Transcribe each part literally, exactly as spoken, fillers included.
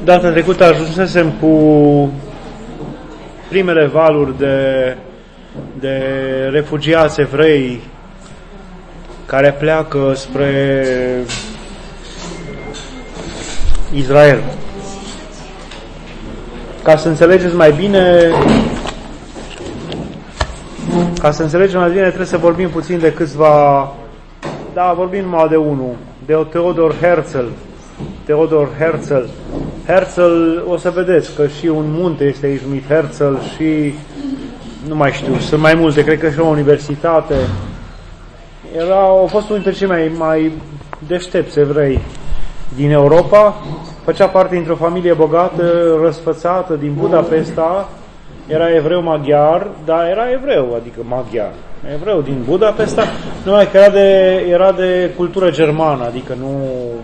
Data trecută ajunsesem cu primele valuri de, de refugiați evrei care pleacă spre Israel. Ca să înțelegeți mai bine, ca să înțelegem mai bine, trebuie să vorbim puțin de câțiva, da, vorbim numai de unul, de Theodor Herzl. Theodor Herzl. Herzl, o să vedeți că și un munte este aici numit Herzl și, nu mai știu, sunt mai multe, cred că și o universitate. Era, a fost unul dintre cei mai, mai deștepți evrei din Europa, făcea parte dintr-o familie bogată, răsfățată din Budapesta, era evreu maghiar, dar era evreu, adică maghiar, evreu din Budapesta, numai că era de, era de cultură germană, adică nu...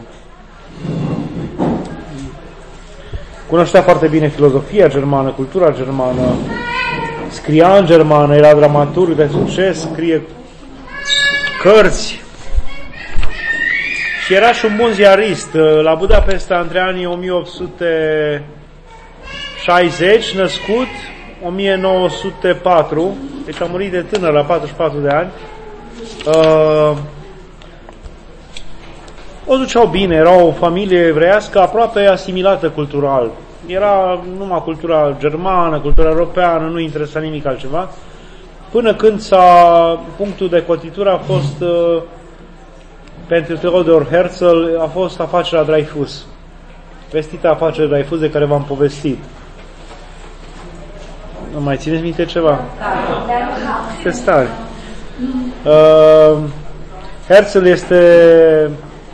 Cunoștea foarte bine filozofia germană, cultura germană, scria în germană, era dramaturg de succes, scrie cărți și era și un bun ziarist. La Budapesta între anii o mie opt sute șaizeci, născut, o mie nouă sute patru, deci a murit de tânăr la patruzeci și patru de ani. Uh, o duceau bine, era o familie evreiască aproape asimilată cultural. Era numai cultura germană, cultura europeană, nu interesa nimic altceva. Până când s-a, punctul de cotitură a fost, uh, pentru Theodor Herzl, a fost afacerea Dreyfus. Vestita afacerea Dreyfus de care v-am povestit. Nu mai țineți minte ceva? Este stare. Uh, Herzl este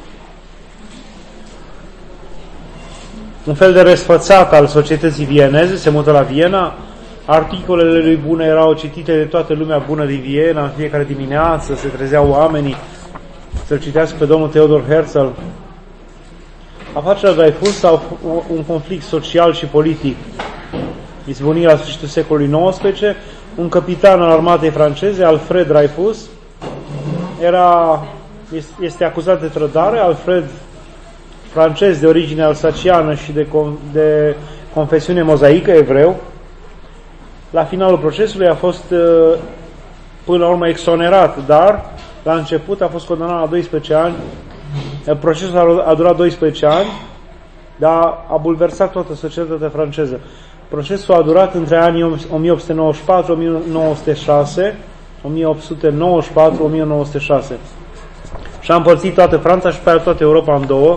un fel de răsfățat al societății vieneze, se mută la Viena, articolele lui bune erau citite de toată lumea bună din Viena, în fiecare dimineață se trezeau oamenii să-l citească pe domnul Theodor Herzl. Afacerea Dreyfus sau un conflict social și politic izbunit la sfârșitul secolului nouăsprezece, un capitan al armatei franceze, Alfred Dreyfus, era, este acuzat de trădare. Alfred, francez de origine alsaciană și de, de confesiune mozaică, evreu, la finalul procesului a fost până la urmă exonerat, dar la început a fost condamnat la doisprezece ani. Procesul a durat doisprezece ani, dar a bulversat toată societatea franceză. Procesul a durat între anii o mie opt sute nouăzeci și patru - o mie nouă sute șase, o mie opt sute nouăzeci și patru - o mie nouă sute șase. Și a împărțit toată Franța și pe aia toată Europa în două.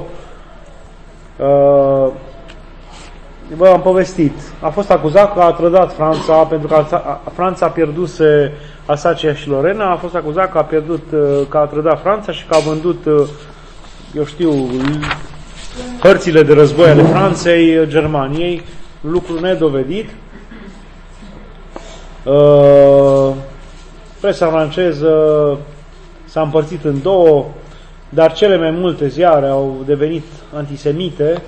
Uh, Bă, am povestit. A fost acuzat că a trădat Franța, pentru că Franța a pierdut Alsacia și Lorena, a fost acuzat că a pierdut, că a trădat Franța și că a vândut, eu știu, hărțile de război ale Franței Germaniei, lucru nedovedit. Uh, presa franceză s-a împărțit în două, dar cele mai multe ziare au devenit antisemite.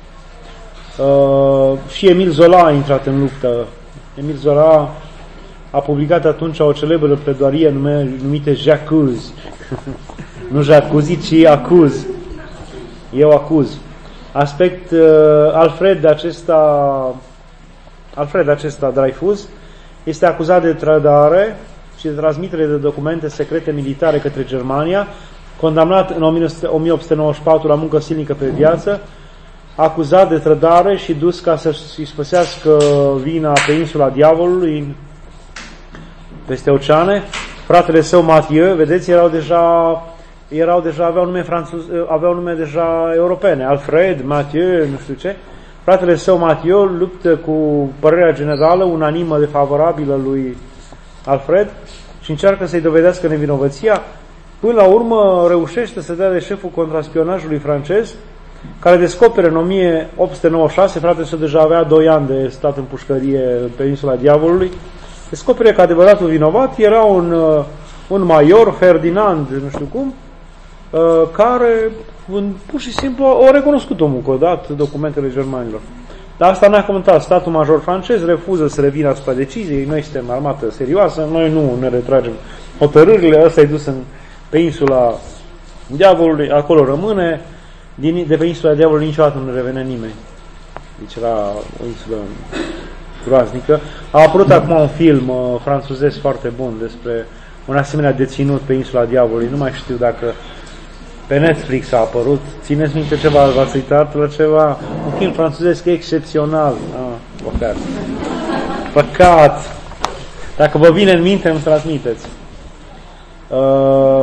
Uh, și Emile Zola a intrat în luptă. Emile Zola a publicat atunci o celebră pledoarie numită J'accuse. Nu J'accuse, ci acuz. Eu acuz. Aspect uh, Alfred acesta Alfred acesta Dreyfus este acuzat de trădare și de transmitere de documente secrete militare către Germania, condamnat în o mie opt sute nouăzeci și patru la muncă silnică pe viață, acuzat de trădare și dus ca să-și spăsească vina pe insula Diavolului, peste oceane. Fratele său Mathieu, vedeți, erau deja, erau deja aveau nume franțuz, aveau nume deja europene, Alfred, Mathieu, nu știu ce. Fratele său Mathieu luptă cu părerea generală unanimă de favorabilă lui Alfred și încearcă să-i dovedească nevinovăția. Până la urmă reușește să dea de șeful contraspionajului francez, care descoperă în o mie opt sute nouăzeci și șase, fratele său deja avea doi ani de stat în pușcărie pe insula Diavolului, descoperă că adevăratul vinovat era un, un major, Ferdinand, nu știu cum, care pur și simplu au recunoscut omul că a dat documentele germanilor. Dar asta n-a comentat. Statul major francez refuză să revină asupra deciziei. Noi suntem armată serioasă, noi nu ne retragem hotărârile, ăsta e dus în, pe insula Diavolului, acolo rămâne. Din, de pe insula Diavolului niciodată nu revene nimeni. deci era o insulă groaznică. A apărut acum un film uh, franțuzesc foarte bun despre un asemenea deținut pe insula Diavolului, nu mai știu dacă pe Netflix a apărut. Țineți minte ceva, v-ați uitat la ceva? Un film franțuzesc excepțional. Ah, păcat. Păcat! Dacă vă vine în minte, îmi transmiteți. Uh,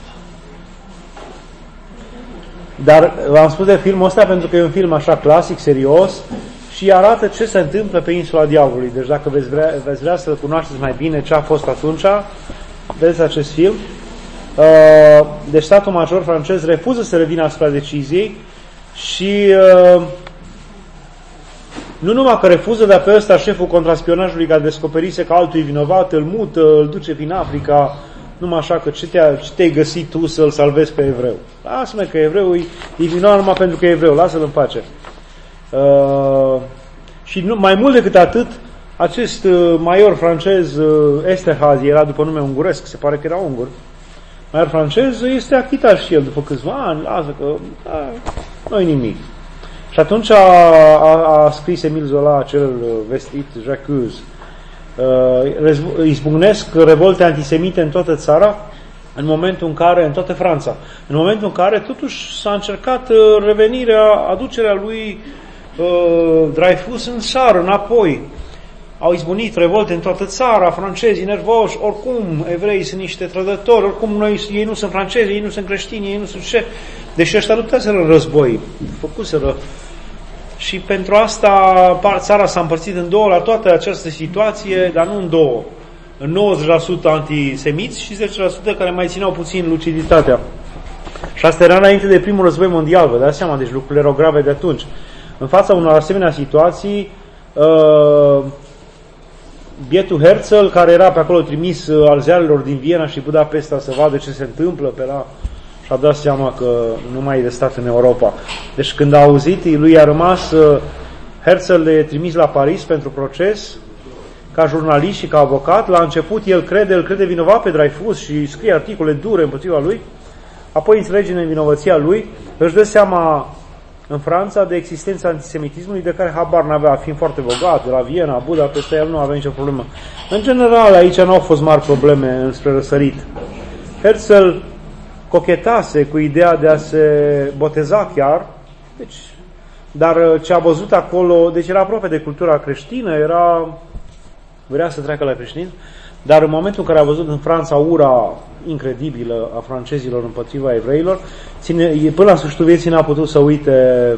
dar v-am spus de filmul ăsta pentru că e un film așa clasic, serios și arată ce se întâmplă pe insula Diavolului. Deci dacă veți vrea, veți vrea să cunoașteți mai bine ce a fost atunci, vedeți acest film. Uh, deci statul major francez refuză să revină asupra deciziei și uh, nu numai că refuză, dar pe ăsta șeful contraspionajului care descoperise că altul e vinovat, îl mută, îl duce prin Africa, numai așa că ce, te-a, ce te-ai găsit tu să-l salvezi pe evreu? Lasă-mă că evreul e, e vinovat numai pentru că e evreu, lasă-l în pace. Uh, și nu, mai mult decât atât, acest uh, major francez, uh, Esterhazy, era după nume unguresc, se pare că era ungur, major francez, este achitat și el după câțiva ani, lasă că nu-i nimic. Și atunci a, a, a scris Emile Zola, acel vestit, J'accuse, uh, izbucnesc revolte antisemite în toată țara, în momentul în care, în toată Franța, în momentul în care totuși s-a încercat uh, revenirea, aducerea lui uh, Dreyfus în țară, înapoi. Au izbunit revolte în toată țara, francezii nervoși, oricum evreii sunt niște trădători, oricum noi, ei nu sunt francezi, ei nu sunt creștini, ei nu sunt ce. Deși ăștia luptaseră război, făcuseră. Și pentru asta țara s-a împărțit în două la toată această situație, dar nu în două. În nouăzeci la sută antisemiți și zece la sută care mai țineau puțin luciditatea. Și asta era înainte de primul război mondial, vă dați seama, deci lucrurile erau grave de atunci. În fața unor asemenea situații, uh, bietul Herzl, care era pe acolo trimis uh, al ziarelor din Viena și Budapesta să vadă ce se întâmplă pe la... și-a dat seama că nu mai e de stat în Europa. Deci când a auzit, lui a rămas, uh, Herzl le trimis la Paris pentru proces, ca jurnalist și ca avocat. La început el crede, el crede vinovat pe Dreyfus și scrie articole dure împotriva lui, apoi înțelege nevinovăția lui, își dă seama în Franța de existența antisemitismului de care habar n-avea, fiind foarte bogat, de la Viena, Budapesta, el nu avea nicio problemă. În general, aici nu au fost mari probleme înspre răsărit. Herzl cochetase cu ideea de a se boteza chiar, deci, dar ce a văzut acolo, deci era aproape de cultura creștină, era, vrea să treacă la creștin, dar în momentul în care a văzut în Franța ura incredibilă a francezilor împotriva evreilor, ține, până la sfârșitul vieții n-a putut să uite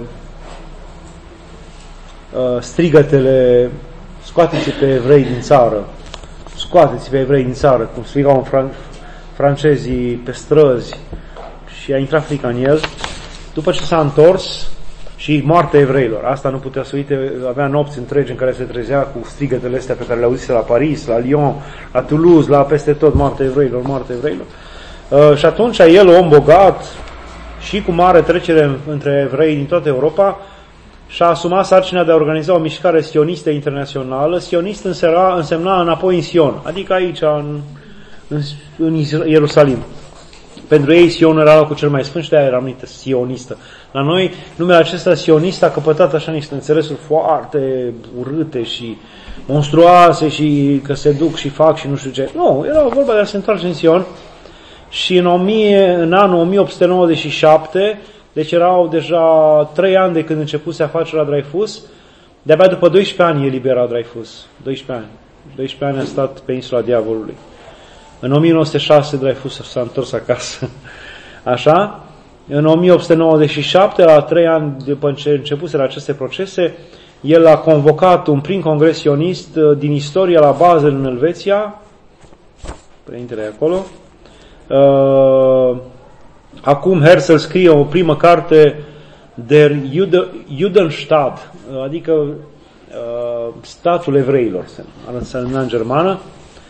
uh, strigătele scoateți pe evrei din țară, scoateți pe evrei din țară, cum strigau în Fran- francezii pe străzi, și a intrat frica în el. După ce s-a întors și moartea evreilor, asta nu putea să uite, avea nopți întregi în care se trezea cu strigătele astea pe care le auzise la Paris, la Lyon, la Toulouse, la peste tot, moartea evreilor, moartea evreilor. Uh, și atunci el, om bogat și cu mare trecere între evrei din toată Europa, și-a asumat sarcina de a organiza o mișcare sionistă internațională. Sionist însemna, însemna înapoi în Sion, adică aici, în, în, în Ierusalim. Pentru ei Sion era locul cel mai sfânt și de-aia era numită sionistă. La noi, numele acesta sionist a căpătat așa niște înțelesuri foarte urâte și monstruoase și că se duc și fac și nu știu ce. Nu, era vorba de a se întoarce în Sion și în, o mie, în anul o mie opt sute nouăzeci și șapte, deci erau deja trei ani de când începuse afacerea Dreyfus, de-abia după doisprezece ani e liberat Dreyfus. doisprezece ani. doisprezece ani a stat pe insula Diavolului. În o mie nouă sute șase Dreyfus s-a întors acasă. Așa? În o mie opt sute nouăzeci și șapte, la trei ani după ce începuseră aceste procese, el a convocat un prim congres sionist din istoria la Basel în Elveția. Preintele acolo. Acum Herzl scrie o primă carte, Der Judenstaat, adică statul evreilor, se însemna în germană.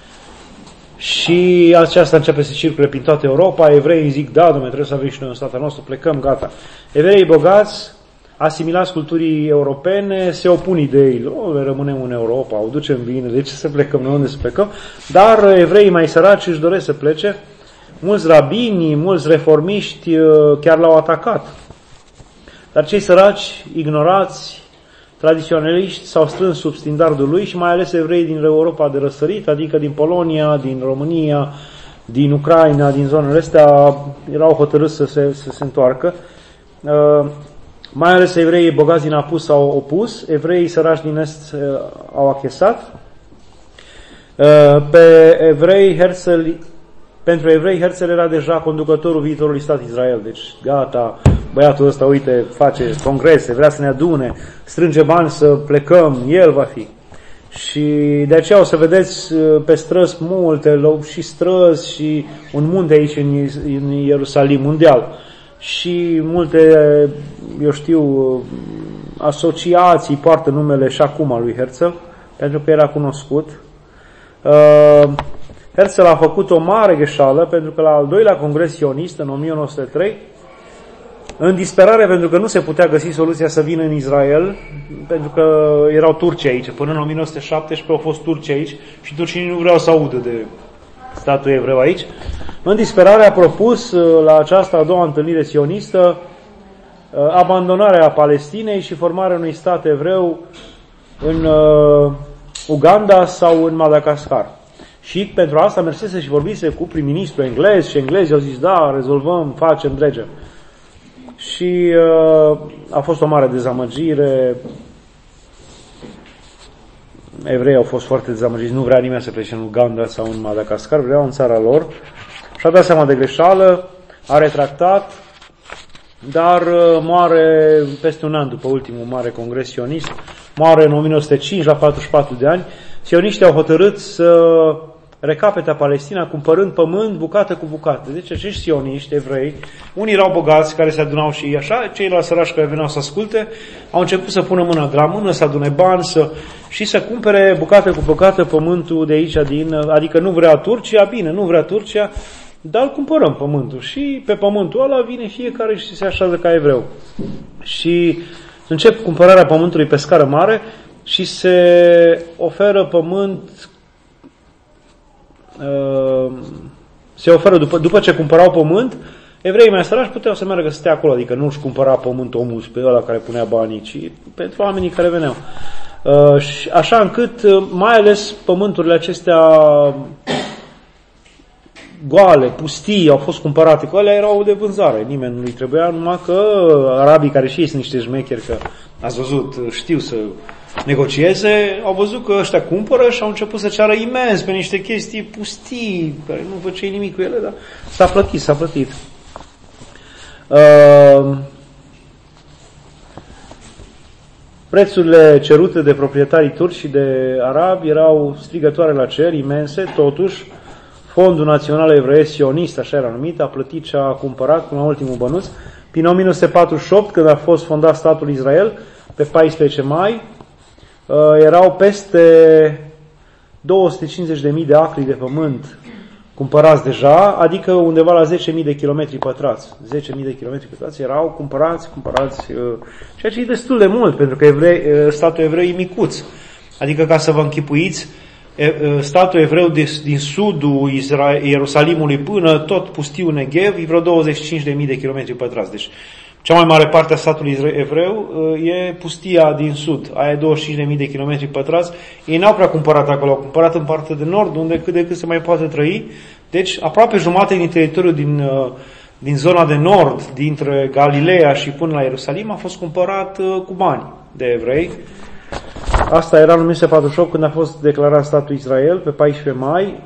Și aceasta începe să circule prin toată Europa. Evreii zic, da, dom'le, trebuie să avem și noi un stat al nostru, plecăm, gata. Evreii bogați, asimilați culturii europene, se opun ideii, o, rămânem în Europa, o ducem bine, de ce să plecăm, noi unde să plecăm? Dar evreii mai săraci își doresc să plece. Mulți rabini, mulți reformiști chiar l-au atacat. Dar cei săraci, ignorați, tradiționaliști s-au strâns sub standardul lui și mai ales evrei din Europa de răsărit, adică din Polonia, din România, din Ucraina, din zonele astea, erau hotărâți să se, să se întoarcă. Uh, mai ales evreii bogați din apus s-au opus, evreii săraci din est uh, au achesat. Uh, pe evrei, Herzl, pentru evrei, Herzl era deja conducătorul viitorului stat Israel, deci gata, băiatul ăsta, uite, face congrese, vrea să ne adune, strânge bani să plecăm, el va fi. Și de aceea o să vedeți pe străzi multe, și străzi și un munte aici în, în Ierusalim, mondial. Și multe, eu știu, asociații poartă numele și acum al lui Herzl, pentru că era cunoscut. Uh, Herzl a făcut o mare greșeală, pentru că la al doilea congres sionist, în o mie nouă sute trei, în disperare pentru că nu se putea găsi soluția să vină în Israel, pentru că erau turci aici. Până în o mie nouă sute șaptesprezece au fost turci aici și turcii nu vreau să audă de statul evreu aici. În disperare a propus la această a doua întâlnire sionistă abandonarea Palestinei și formarea unui stat evreu în uh, Uganda sau în Madagascar. Și pentru asta mersese și vorbise cu prim-ministru englez și englezii au zis, da, rezolvăm, facem, dregem. Și uh, a fost o mare dezamăgire. Evreii au fost foarte dezamăgiți, nu vrea nimeni să plece în Uganda sau în Madagascar, vreau în țara lor. Și-a dat seama de greșeală, a retractat, dar uh, moare peste un an după ultimul mare congres sionist, moare în o mie nouă sute cinci, la patruzeci și patru de ani. Sioniștii au hotărât să recapete Palestina cumpărând pământ bucată cu bucată. Deci acești sioniști evrei, unii erau bogați care se adunau și așa, ceilalți sărași care veneau să asculte, au început să pună mâna de la mână, să adune bani să, și să cumpere bucată cu bucată pământul de aici, din, adică nu vrea Turcia, bine, nu vrea Turcia, dar îl cumpărăm pământul și pe pământul ăla vine fiecare și se așează ca evreu. Și încep cumpărarea pământului pe scară mare și se oferă pământ. Se oferă, după, după ce cumpărau pământ, evreii mai sărași puteau să meargă să stea acolo, adică nu își cumpăra pământ omul pe ăla care punea banii, ci pentru oamenii care veneau. Așa încât, mai ales pământurile acestea goale, pustii, au fost cumpărate, că alea erau de vânzare, nimeni nu-i trebuia, numai că arabii, care și ei sunt niște șmecheri, că ați văzut, știu să negocieze, au văzut că ăștia cumpără și au început să ceară imens pe niște chestii pustii, care nu făceai nimic cu ele, dar s-a plătit, s-a plătit. Uh, prețurile cerute de proprietarii turci și de arabi erau strigătoare la cer, imense, totuși Fondul Național Evreiesc Sionist, așa era numit, a plătit și a cumpărat până la ultimul bănuț. Prin o mie nouă sute patruzeci și opt, când a fost fondat statul Israel, pe paisprezece mai, erau peste două sute cincizeci de mii de acri de pământ cumpărați deja, adică undeva la zece mii de kilometri pătrați. zece mii de kilometri pătrați erau cumpărați, cumpărați, ceea ce e destul de mult, pentru că evrei, statul evreu e micuț. Adică, ca să vă închipuiți, statul evreu din sudul Israel, Ierusalimului până tot pustiul Negev e vreo douăzeci și cinci de mii de kilometri pătrați. Deci, cea mai mare parte a statului evreu e pustia din sud, aia e douăzeci și cinci de mii de kilometri pătrați. Ei n-au prea cumpărat acolo, au cumpărat în partea de nord, unde cât de cât se mai poate trăi. Deci, aproape jumate din teritoriul din, din zona de nord, dintre Galileea și până la Ierusalim, a fost cumpărat cu bani de evrei. Asta era în o mie nouă sute patruzeci și opt, când a fost declarat statul Israel, pe paisprezece mai.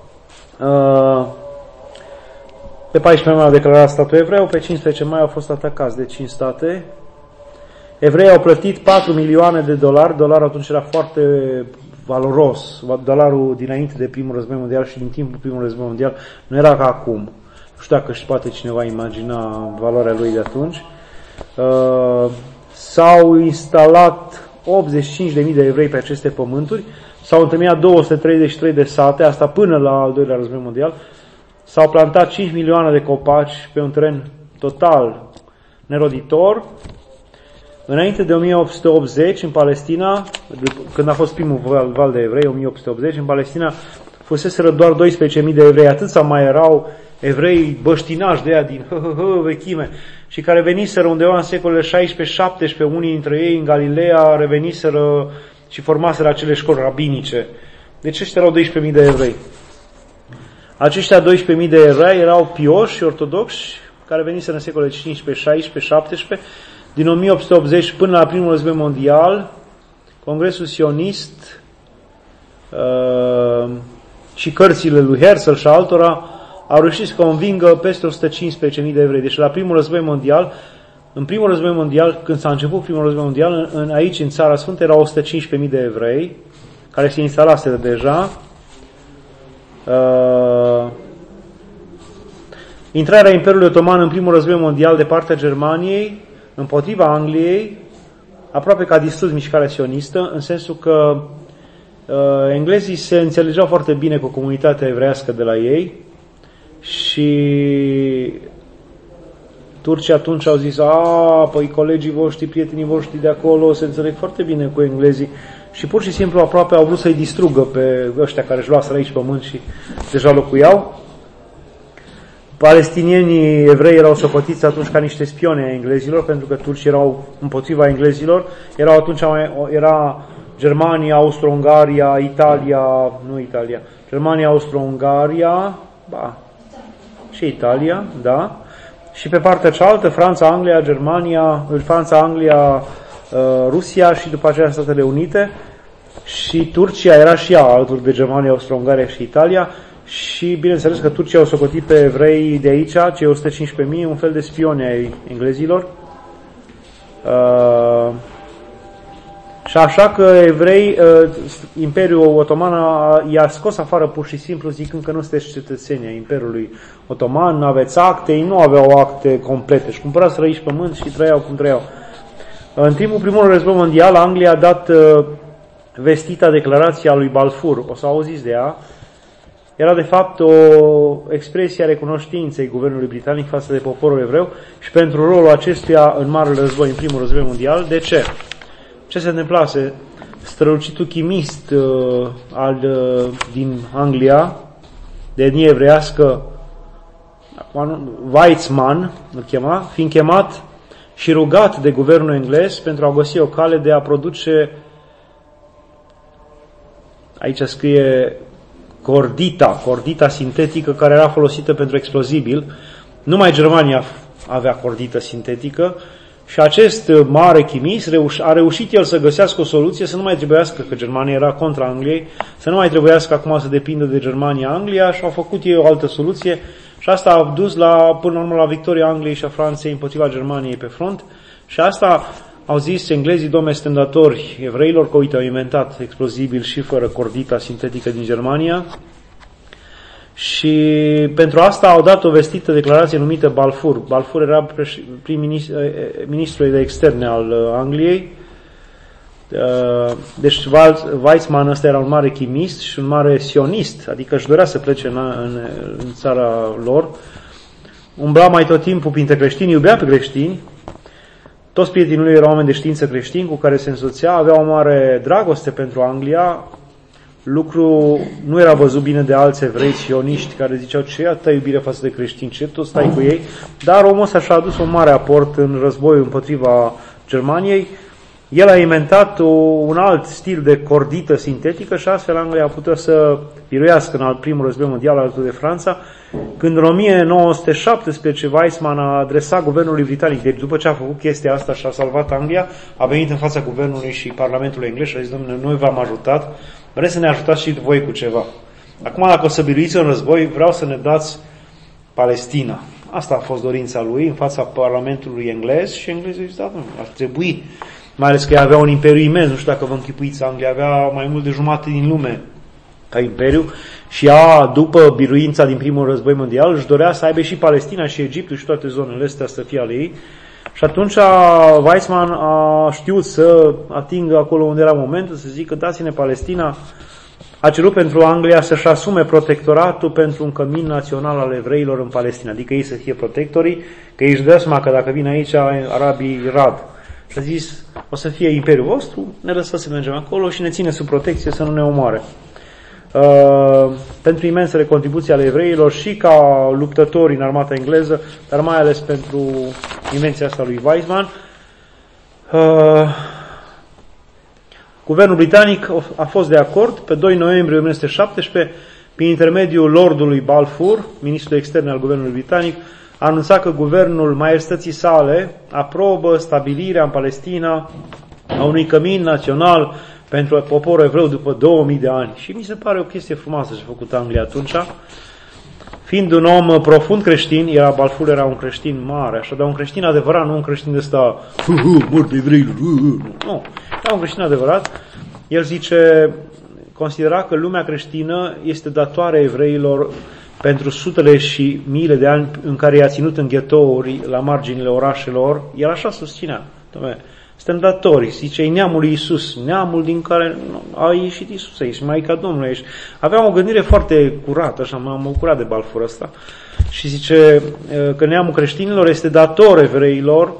Pe paisprezece mai a declarat statul evreu, pe cincisprezece mai au fost atacați de cinci state. Evreii au plătit patru milioane de dolari, dolarul atunci era foarte valoros, dolarul dinainte de primul război mondial și din timpul primul război mondial nu era ca acum. Nu știu dacă își poate cineva imagina valoarea lui de atunci. S-au instalat optzeci și cinci de mii de evrei pe aceste pământuri, s-au întemeiat două sute treizeci și trei de sate, asta până la al doilea război mondial, s-au plantat cinci milioane de copaci pe un teren total neroditor. Înainte de o mie opt sute optzeci, în Palestina, când a fost primul val, val de evrei, o mie opt sute optzeci, în Palestina fuseseră doar doisprezece mii de evrei, atâția mai erau evrei băștinași de ea din hă, hă, hă, vechime și care veniseră undeva în secolele șaisprezece șaptesprezece, unii dintre ei în Galileea reveniseră și formaseră acele școli rabinice. Deci ăștia erau doisprezece mii de evrei. Aceștia doisprezece mii de evrei erau pioși și ortodoxi care veniseră în secolele cincisprezece, șaisprezece, șaptesprezece. Din o mie opt sute optzeci până la primul război mondial, Congresul Sionist uh, și cărțile lui Herzl și altora au reușit să convingă peste o sută cincisprezece mii de evrei. Deci la primul război mondial, în primul război mondial, când s-a început primul război mondial, în, aici, în Țara Sfântă, erau o sută cincisprezece mii de evrei care se instalaseră deja. Uh, intrarea Imperiului Otoman în primul război mondial de partea Germaniei împotriva Angliei, aproape că a distrus mișcarea sionistă, în sensul că uh, englezii se înțelegeau foarte bine cu comunitatea evreiască de la ei și turcii atunci au zis, a, păi colegii voștri, prietenii voștri de acolo se înțeleg foarte bine cu englezii și pur și simplu aproape au vrut să-i distrugă pe ăștia care își luaseră aici pământ și deja locuiau. Palestinienii evrei erau socotiți atunci ca niște spioni ai englezilor, pentru că turcii erau împotriva englezilor. Erau atunci, era Germania, Austro-Ungaria, Italia, nu Italia, Germania, Austro-Ungaria, ba, și Italia, da. Și pe partea cealaltă, Franța, Anglia, Germania, Franța, Anglia, Rusia și după aceea Statele Unite. Și Turcia era și ea alături de Germania, Austro-Ungaria și Italia. Și bineînțeles că Turcia au socotit pe evrei de aici, cei o sută cincisprezece mii, un fel de spioni ai englezilor. Uh, și așa că evrei, uh, Imperiul Otoman i-a scos afară pur și simplu, zicând că nu sunteți cetățeni ai Imperiului Otoman, nu aveți acte, ei nu aveau acte complete și cumpăraseră aici pământ și trăiau cum trăiau. În timpul primului război mondial, Anglia a dat uh, vestita declarația lui Balfour, o să auziți de ea. Era de fapt o expresie a recunoștinței guvernului britanic față de poporul evreu și pentru rolul acestuia în Marele Război, în primul război mondial. De ce? Ce se întâmplase? Strălucitul chimist uh, al, uh, din Anglia, de etnie evreiască, Weizmann, îl chema, fiind chemat și rugat de guvernul englez pentru a găsi o cale de a produce, aici scrie cordita, cordita sintetică care era folosită pentru explozibil. Numai Germania avea cordită sintetică și acest mare chimist a reușit el să găsească o soluție, să nu mai trebuiască, că Germania era contra Angliei, să nu mai trebuiască acum să depindă de Germania-Anglia și au făcut ei o altă soluție și asta a dus la, până la urmă la victoria Angliei și a Franței împotriva Germaniei pe front și asta au zis englezii, domne stendatori evreilor, că uite, au inventat explozibil și fără cordita sintetică din Germania și pentru asta au dat o vestită declarație numită Balfour. Balfour era prim-ministru de externe al Angliei. Deci Weizmann ăsta era un mare chimist și un mare sionist, adică își dorea să plece în, în, în țara lor. Umbla mai tot timpul printre creștini, iubea pe creștini. Toți prietenii lui erau oameni de știință creștini cu care se însoțea, avea o mare dragoste pentru Anglia. Lucru nu era văzut bine de alți evrei sioniști care ziceau ce atâta iubire față de creștini, ce tot stai cu ei, dar omul ăsta și-a adus un mare aport în războiul împotriva Germaniei. El a inventat o, un alt stil de cordită sintetică și astfel Anglia a putut să biruiască în al primul război mondial alături de Franța, când în o mie nouă sute șaptesprezece Weizmann a adresat guvernului britanic, deci după ce a făcut chestia asta și a salvat Anglia, a venit în fața guvernului și parlamentului englez și a zis, domnule, noi v-am ajutat, vreți să ne ajutați și voi cu ceva. Acum, dacă o să biruiți în război, vreau să ne dați Palestina. Asta a fost dorința lui în fața parlamentului englez și englezii zis, da, ar trebui. Mai ales că avea un imperiu imens, nu știu dacă vă închipuiți, Anglia avea mai mult de jumătate din lume ca imperiu și ea, după biruința din primul război mondial, își dorea să aibă și Palestina și Egiptul și toate zonele astea să fie ale ei. Și atunci Weizmann a știut să atingă acolo unde era momentul, să zică dați-ne Palestina. A cerut pentru Anglia să-și asume protectoratul pentru un cămin național al evreilor în Palestina, adică ei să fie protectorii, că ei își dă seama că dacă vin aici arabii rad. Și a zis, o să fie imperiul vostru, ne lăsați să mergem acolo și ne ține sub protecție să nu ne omoare. uh, pentru imensele contribuții ale evreilor și ca luptători în armata engleză, dar mai ales pentru invenția asta lui Weizmann. Uh, Guvernul britanic a fost de acord pe doi noiembrie o mie nouă sute șaptesprezece, prin intermediul Lordului Balfour, ministrul extern al guvernului britanic, a anunțat că guvernul Maiestății sale aprobă stabilirea în Palestina a unui cămin național pentru poporul evreu după două mii de ani. Și mi se pare o chestie frumoasă ce a făcut Anglia atunci. Fiind un om profund creștin, era Balfour era un creștin mare, așa, dar un creștin adevărat, nu un creștin de ăsta, mort evreilor, nu, era un creștin adevărat. El zice, considera că lumea creștină este datoare evreilor pentru sutele și miile de ani în care i-a ținut în ghetouri la marginile orașelor. El așa susținea. Doamne, suntem datori, zice, e neamul lui Iisus, neamul din care a ieșit Iisus aici, Maica Domnului aici. Avea o gândire foarte curată, așa, m-am bucurat de Balfour ăsta. Și zice că neamul creștinilor este dator evreilor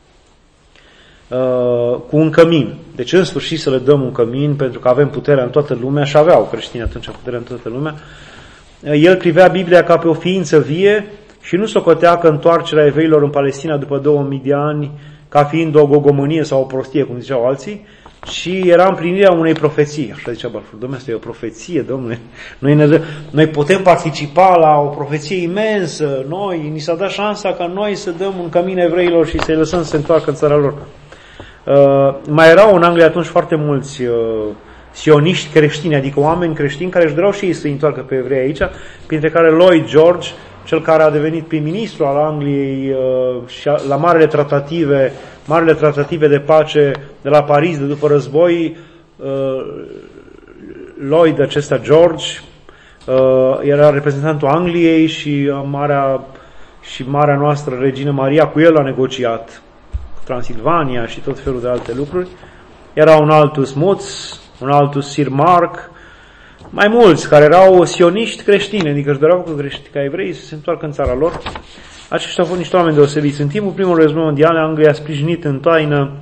uh, cu un cămin. Deci în sfârșit să le dăm un cămin, pentru că avem puterea în toată lumea, și aveau creștini atunci puterea în toată lumea. El privea Biblia ca pe o ființă vie și nu socotea că întoarcerea evreilor în Palestina după două mii de ani ca fiind o gogomânie sau o prostie, cum ziceau alții, și era împlinirea unei profeții. Așa zicea Balfour, domnule, asta e o profeție, domnule. Noi, ne, noi putem participa la o profeție imensă, noi, ni s-a dat șansa ca noi să dăm un cămin evreilor și să-i lăsăm să se întoarcă în țara lor. Uh, mai erau în Anglia atunci foarte mulți uh, sioniști creștini, adică oameni creștini care își doreau și ei să-i întoarcă pe evrei aici, printre care Lloyd George, cel care a devenit prim-ministru al Angliei uh, și a, la marele tratative, marele tratative de pace de la Paris de după război, uh, Lloyd acesta George uh, era reprezentantul Angliei și uh, marea și marea noastră regină Maria cu el a negociat Transilvania și tot felul de alte lucruri. Era un altul Smuts, un altul Sir Mark, mai mulți care erau sioniști creștini, adică își doreau ca, creștini, ca evrei să se întoarcă în țara lor. Aceștia au fost niște oameni deosebiți. În timpul primului război mondial, Anglia a sprijinit în taină,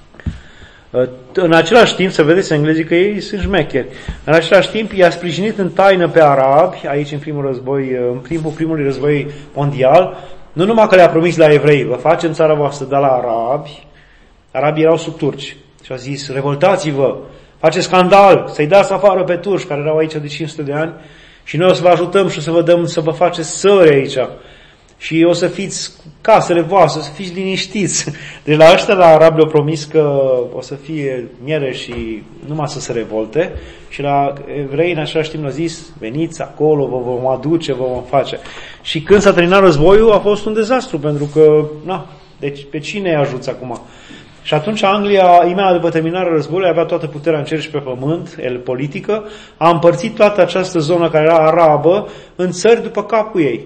în același timp, să vedeți englezii că ei sunt șmecheri, în același timp i-a sprijinit în taină pe arabi, aici în primul război, în timpul primului război mondial, nu numai că le-a promis la evrei, vă facem țara voastră, dar la arabi, arabii erau sub turci și a zis, revoltați-vă, face scandal, să-i dați afară pe turci care erau aici de cinci sute de ani și noi o să vă ajutăm și o să vă dăm să vă faceți sări aici și o să fiți casele voastre, o să fiți liniștiți. Deci la ăștia, la arabi le-au promis că o să fie miere și numai să se revolte și la evrei în același timp le-au zis, veniți acolo, vă vom aduce, vă vom face. Și când s-a terminat războiul a fost un dezastru pentru că, na, deci pe cine îi ajuți acum? Și atunci Anglia, imediat după terminarea războiului, avea toată puterea în cer și pe pământ, el politică, a împărțit toată această zonă care era arabă în țări după capul ei.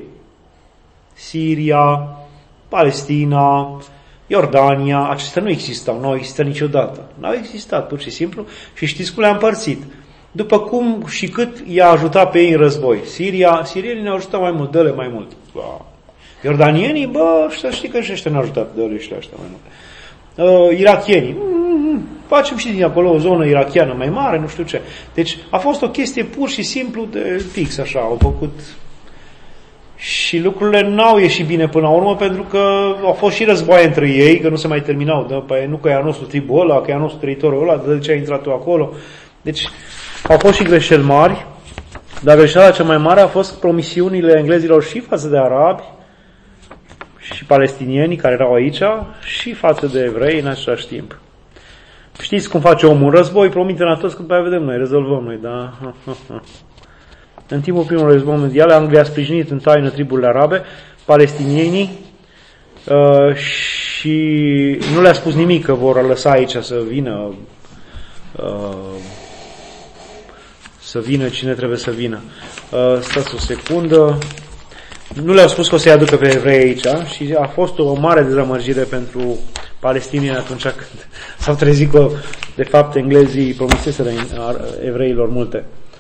Siria, Palestina, Iordania, acestea nu existau, nu au existat niciodată. Nu au existat, pur și simplu, și știți cum le-a împărțit. După cum și cât i-a ajutat pe ei în război. Siria, sirienii ne-au ajutat mai mult, dă-le mai mult. Iordanienii, bă, să știi că și ăștia ne-au ajutat, dă-le și ăștia mai mult. Uh, irachienii, mm, facem și din acolo o zonă irachiană mai mare, nu știu ce. Deci a fost o chestie pur și simplu de fix, așa, au făcut. Și lucrurile n-au ieșit bine până la urmă, pentru că au fost și războaie între ei, că nu se mai terminau, da? Păi nu că e a nostru tribul ăla, că e a nostru teritoriul ăla, de ce ai intrat tu acolo. Deci au fost și greșeli mari, dar greșeala cea mai mare a fost promisiunile englezilor și față de arabi, și palestinienii care erau aici și față de evrei în același timp. Știți cum face omul în război? Promite la toți că după aia vedem noi, rezolvăm noi, da? În timpul primului război mondial, Anglia a sprijinit în taină triburile arabe, palestinienii, uh, și nu le-a spus nimic că vor lăsa aici să vină uh, să vină cine trebuie să vină. Uh, stați o secundă. Nu le-au spus că o să-i aducă pe evrei aici și a fost o mare dezamăgire pentru palestinieni atunci când s-au trezit că, de fapt, englezii promiseseră evreilor multe.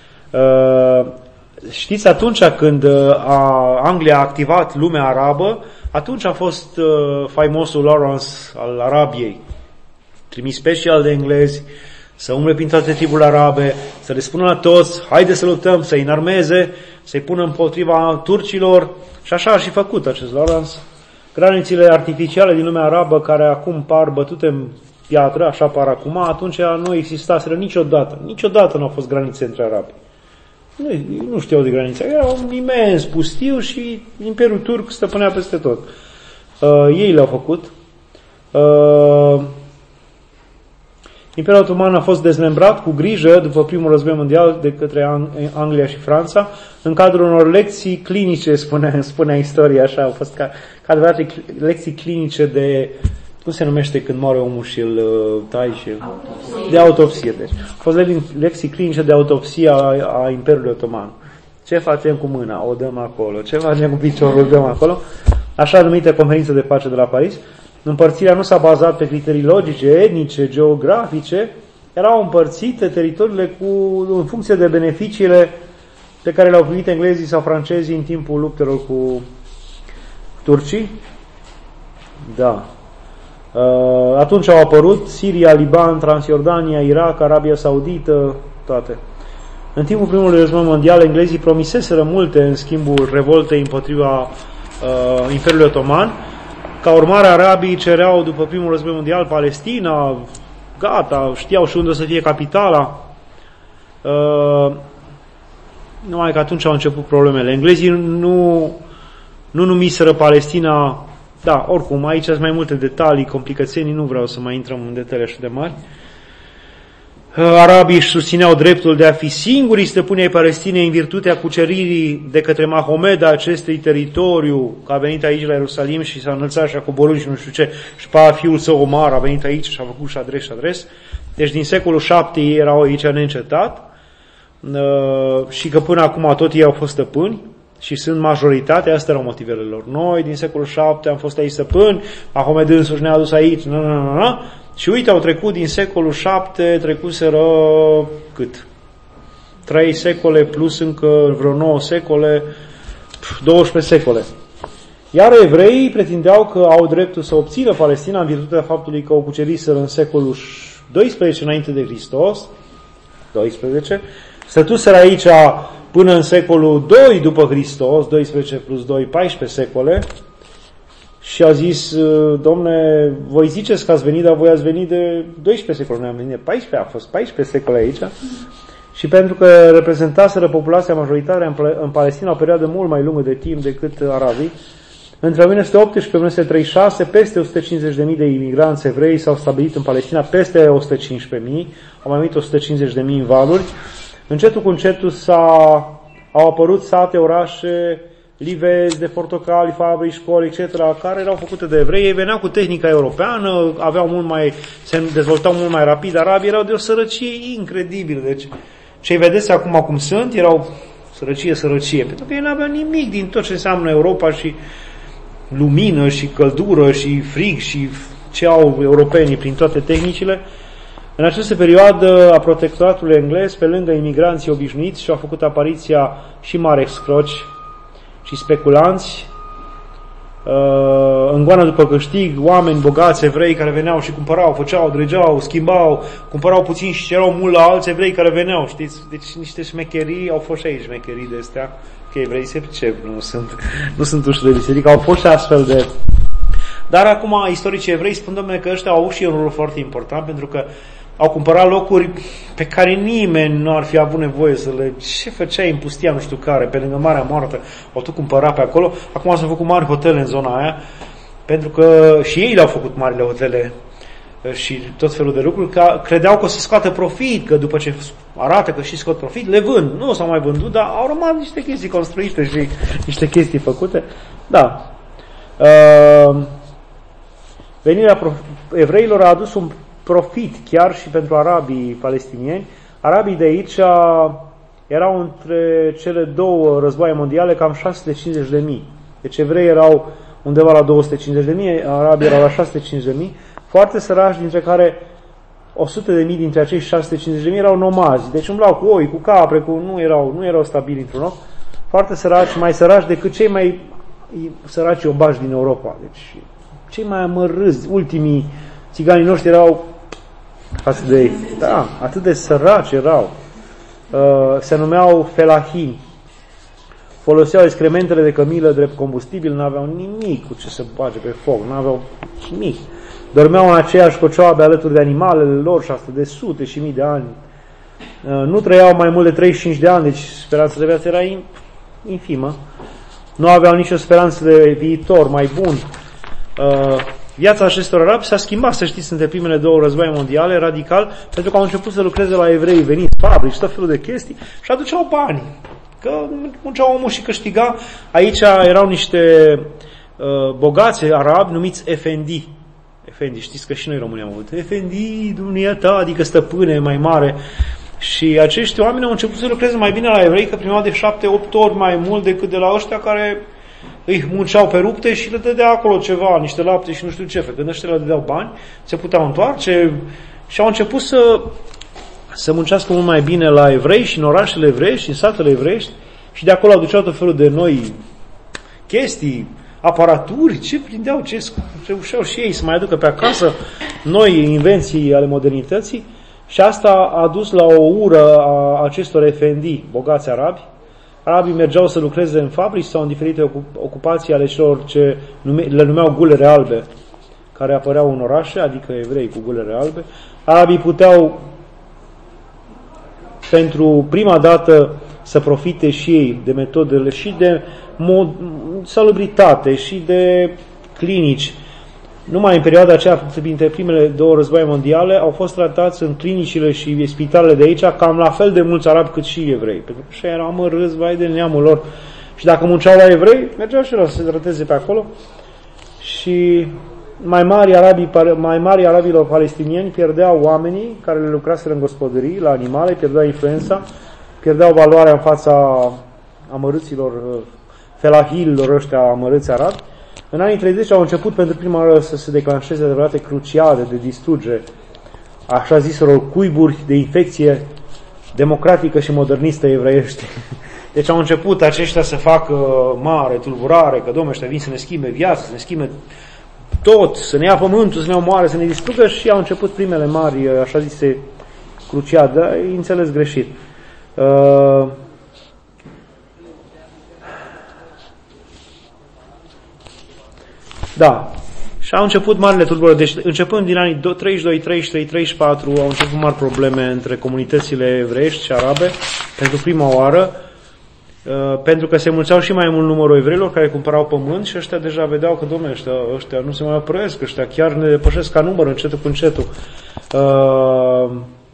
Știți, atunci când a, Anglia a activat lumea arabă, atunci a fost faimosul Lawrence al Arabiei, trimis special de englezi să umble prin toate triburile arabe, să le spună la toți, haide să luptăm, să-i înarmeze, să-i pună împotriva turcilor. Și așa a și făcut acest Lawrence. Granițele artificiale din lumea arabă, care acum par bătute în piatră, așa par acum, atunci nu existaseră niciodată. Niciodată nu au fost granițe între arabi. Nu, nu știau de granițe. Era un imens pustiu și Imperiul Turc stăpânea peste tot. Uh, ei le-au făcut. Uh, Imperiul Otoman a fost dezmembrat cu grijă după primul război mondial de către Ang- Anglia și Franța, în cadrul unor lecții clinice, spunea, spunea istoria așa, au fost ca, ca adevărate lecții clinice de, cum se numește când moare omul și îl uh, tai și... Autopsie. De autopsie. Deci. Au fost lecții clinice de autopsie a, a Imperiului Otoman. Ce facem cu mâna? O dăm acolo. Ce facem cu piciorul? O dăm acolo. Așa numită conferință de pace de la Paris. Împărțirea nu s-a bazat pe criterii logice, etnice, geografice, erau împărțite teritoriile cu, în funcție de beneficiile pe care le-au primit englezii sau francezii în timpul luptelor cu turcii. Da. Atunci au apărut Siria, Liban, Transjordania, Irak, Arabia Saudită, toate. În timpul primului război mondial, englezii promiseseră multe în schimbul revoltei împotriva uh, Imperiului Otoman. Ca urmare, arabii cereau după primul război mondial Palestina, gata, știau și unde o să fie capitala. Uh, numai că atunci au început problemele. Englezii nu, nu numiseră Palestina, da, oricum, aici sunt mai multe detalii, complicațiuni, nu vreau să mai intrăm în detalii așa de mari. Arabii își susțineau dreptul de a fi singurii stăpâni ai Palestinei în virtutea cuceririi de către Mahomed a acestui teritoriu, că a venit aici la Ierusalim și s-a înălțat și a coborât și nu știu ce, și pe fiul său Omar a venit aici și a făcut și adres și adres. Deci din secolul șapte ei erau aici neîncetat și că până acum tot ei au fost stăpâni și sunt majoritatea, astea erau motivele lor. Noi din secolul șapte am fost aici stăpâni, Mahomed însuși ne-a adus aici, na, na, na, na. Și uite, au trecut din secolul șapte, trecuseră cât? Trei secole plus încă vreo nouă secole, douăsprezece secole. Iar evreii pretindeau că au dreptul să obțină Palestina în virtutea faptului că o cuceriseră în secolul doisprezece înainte de Hristos, doisprezece, stătuseră aici până în secolul doi după Hristos, doisprezece plus doi, paisprezece secole, și a zis, domne, voi ziceți că ați venit, dar voi ați venit de doisprezece secole, noi am venit de paisprezece, a fost paisprezece secole aici, și pentru că reprezentaseră populația majoritară în Palestina o perioadă mult mai lungă de timp decât arabii, între o mie nouă sute optsprezece și o mie nouă sute treizeci și șase, peste o sută cincizeci de mii de imigranți evrei s-au stabilit în Palestina, peste o sută cincisprezece mii, au mai venit o sută cincizeci de mii în valuri. Încetul cu încetul s-a, au apărut sate, orașe, livezi de portocali, fabrici, școli, et cetera, care erau făcute de evrei. Ei veneau cu tehnica europeană, aveau mult mai, se dezvoltau mult mai rapid. Arabii erau de o sărăcie incredibilă. Deci, ce-i vedeți acum cum sunt, erau sărăcie, sărăcie. Pentru că ei n-aveau nimic din tot ce înseamnă Europa și lumină și căldură și frig și ce au europenii prin toate tehnicile. În această perioadă a protectoratului englez, pe lângă imigranții obișnuiți, și-au făcut apariția și mari excroci și speculanți, în goană după câștig, oameni bogați evrei care veneau și cumpărau, făceau, dregeau, schimbau, cumpărau puțin și cerau mult la alți evrei care veneau, știți? Deci niște șmecherii, au fost și aici șmecherii de astea, că evrei se pricep, nu sunt, nu sunt uși de biserică, au fost și astfel de... Dar acum istoricii evrei spun, domnule, că ăștia au avut și un rol foarte important, pentru că au cumpărat locuri pe care nimeni nu ar fi avut nevoie să le... Ce făceai în pustia nu știu care, pe lângă Marea Moartă, au tot cumpărat pe acolo. Acum s-au făcut mari hotele în zona aia, pentru că și ei le-au făcut marile hotele și tot felul de lucruri, că credeau că o să scoată profit, că după ce arată că și scot profit, le vând. Nu s-au mai vândut, dar au rămas niște chestii construite și niște chestii făcute. Da. Uh, venirea evreilor a adus un profit chiar și pentru arabii palestinieni. Arabii de aici erau între cele două războaie mondiale cam șase sute cincizeci de mii. Deci evrei erau undeva la două sute cincizeci de mii, arabii erau la șase sute cincizeci de mii, foarte sărași, dintre care o sută de mii dintre acei șase sute cincizeci de mii erau nomazi. Deci umblau cu oi, cu capre, cu... Nu, erau, nu erau stabili într-un loc. Foarte săraci, mai săraci decât cei mai săraci obași din Europa. Deci cei mai amărâți, ultimii țiganii noștri erau față de ei. Da, atât de săraci erau. Uh, se numeau felahim. Foloseau excrementele de cămilă drept combustibil, n-aveau nimic cu ce să bage pe foc, n-aveau nimic. Dormeau în aceeași cocioabe alături de animalele lor și asta de sute și mii de ani. Nu trăiau mai mult de treizeci și cinci de ani, deci speranța de viață era infimă. Nu aveau nicio speranță de viitor mai bun. Viața acestor arabi s-a schimbat, să știți, între primele două războaie mondiale, radical, pentru că au început să lucreze la evrei, veniți, fabrici, tot felul de chestii și aduceau bani. Că muncea omul și câștiga. Aici erau niște uh, bogați arabi numiți efendi. Efendi, știți că și noi români am avut. Efendi, dumneata, adică stăpâne mai mare. Și acești oameni au început să lucreze mai bine la evrei, că primeau de șapte, opt ori mai mult decât de la ăștia care îi munceau pe rupte și le dădea acolo ceva, niște lapte și nu știu ce. Când ăștia le dădeau bani, se puteau întoarce și au început să să muncească mult mai bine la evrei și în orașele evreiești și în satele evreiești și de acolo aduceau tot felul de noi chestii, aparaturi, ce prindeau, ce reușeau și ei să mai aducă pe acasă noi invenții ale modernității și asta a dus la o ură a acestor efendi, bogați arabi. Arabii mergeau să lucreze în fabrici sau în diferite ocupații ale celor ce le numeau gulere albe, care apăreau în orașe, adică evrei cu gulere albe. Arabii puteau pentru prima dată să profite și ei de metodele și de mod, salubritate și de clinici. Numai în perioada aceea, dintre primele două războaie mondiale, au fost tratați în clinicile și spitalele de aici cam la fel de mulți arabi cât și evrei. Pentru că așa erau amărâți, vai de neamul lor. Și dacă munceau la evrei, mergeau și la să se trateze pe acolo. Și mai mari, arabii, mai mari arabilor palestinieni pierdeau oamenii care le lucraseră în gospodării, la animale, pierdeau influența, pierdeau valoarea în fața amărâților, felahililor ăștia amărâți arabi. În anii treizeci au început pentru prima oară să se declanșeze adevărate cruciade de distrugere, așa ziselor cuiburi de infecție democratică și modernistă evreiește. Deci au început aceștia să facă mare tulburare, că domnule, ăștia vin să ne schimbe viața, să ne schimbe tot, să ne ia pământul, să ne omoare, să ne distrugă și au început primele mari, așa zise, cruciade, dar e înțeles greșit. Uh, Da. Și au început marile tulburări. Deci, începând din anii treizeci și doi, treizeci și trei, treizeci și patru, au început mari probleme între comunitățile evreiești și arabe, pentru prima oară, uh, pentru că se mulțeau și mai mult numărul evreilor care cumpărau pământ și ăștia deja vedeau că, domnule, ăștia, ăștia nu se mai opresc, ăștia chiar ne depășesc ca număr, încetul cu încetul. Uh,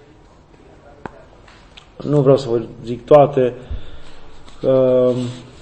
nu vreau să vă zic toate. Uh,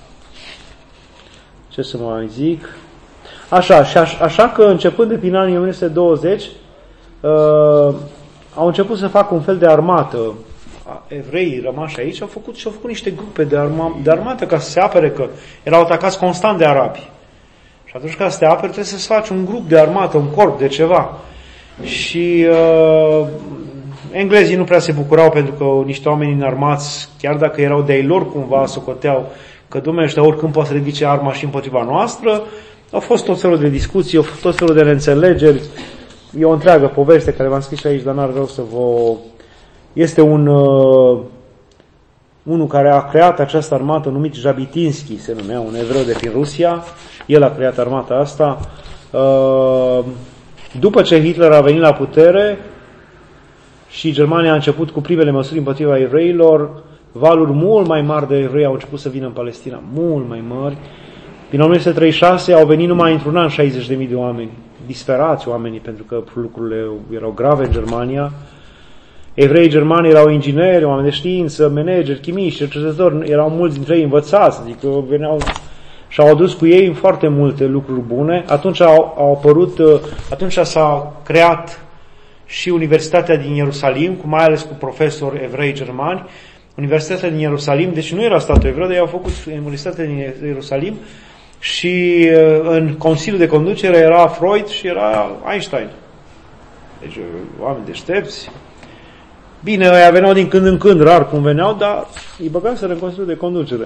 ce să mai zic? Așa, și aș, așa că începând de prin anii o mie nouă sute douăzeci uh, au început să facă un fel de armată. Evreii rămași aici au făcut și au făcut niște grupe de, arma, de armată ca să se apere, că erau atacați constant de arabi. Și atunci ca să te apere trebuie să-ți faci un grup de armată, un corp de ceva. Și uh, englezii nu prea se bucurau pentru că niște oameni înarmați, chiar dacă erau de-ai lor cumva, socoteau că domnule ăștia oricând poate să ridice arma și împotriva noastră. Au fost tot felul de discuții, au fost tot felul de neînțelegeri. E o întreagă poveste care v-am scris aici, dar n-ar vreau să vă... Este un... Uh, unul care a creat această armată numit Jabotinsky, se numea, un evreu de prin Rusia. El a creat armata asta. Uh, după ce Hitler a venit la putere și Germania a început cu primele măsuri împotriva evreilor, valuri mult mai mari de evrei au început să vină în Palestina, mult mai mari. Din o mie nouă sute treizeci și șase au venit numai într-un an șaizeci de mii de oameni, disperați oamenii, pentru că lucrurile erau grave în Germania. Evrei germani erau ingineri, oameni de știință, manageri, chimiști, cercetători, erau mulți dintre ei învățați, adică veneau și au adus cu ei foarte multe lucruri bune. Atunci au, au apărut, atunci s-a creat și Universitatea din Ierusalim, cu mai ales cu profesori evrei germani. Universitatea din Ierusalim, deci nu era statul evreu, dar ei au făcut Universitatea din Ierusalim și în Consiliul de Conducere era Freud și era Einstein. Deci oameni deștepți. Bine, ăia veneau din când în când, rar cum veneau, dar îi băgaseră în Consiliul de Conducere.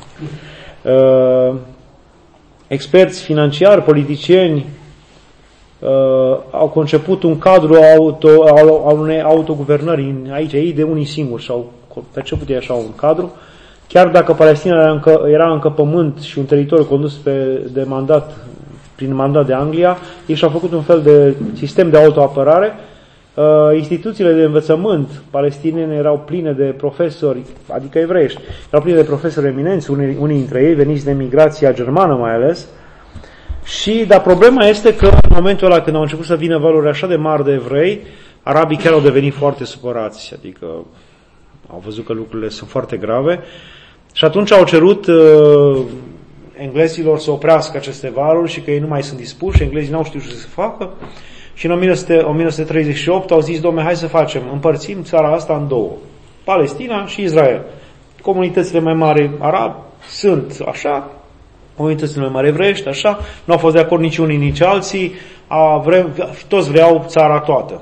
Uh, experți financiari, politicieni, uh, au conceput un cadru auto, al, al unei autoguvernări aici, ei de unii singuri și-au perceput ei așa un cadru. Chiar dacă Palestina era încă, era încă pământ și un teritoriu condus pe, de mandat, prin mandat de Anglia, ei și-au făcut un fel de sistem de autoapărare. Uh, instituțiile de învățământ palestiniene erau pline de profesori, adică evreiești, erau pline de profesori eminenți, unii, unii dintre ei veniți de migrația germană mai ales. Și, dar problema este că în momentul ăla când au început să vină valori așa de mari de evrei, arabii chiar au devenit foarte supărați, adică au văzut că lucrurile sunt foarte grave și atunci au cerut uh, englezilor să oprească aceste valuri și că ei nu mai sunt dispuși, englezii n-au știut ce să facă și în o mie nouă sute treizeci și opt au zis, dom'le, hai să facem, împărțim țara asta în două, Palestina și Israel. Comunitățile mai mari arabi sunt așa, comunitățile mai mari evreiești, așa, nu au fost de acord nici unii, nici alții, a, vre, toți vreau țara toată.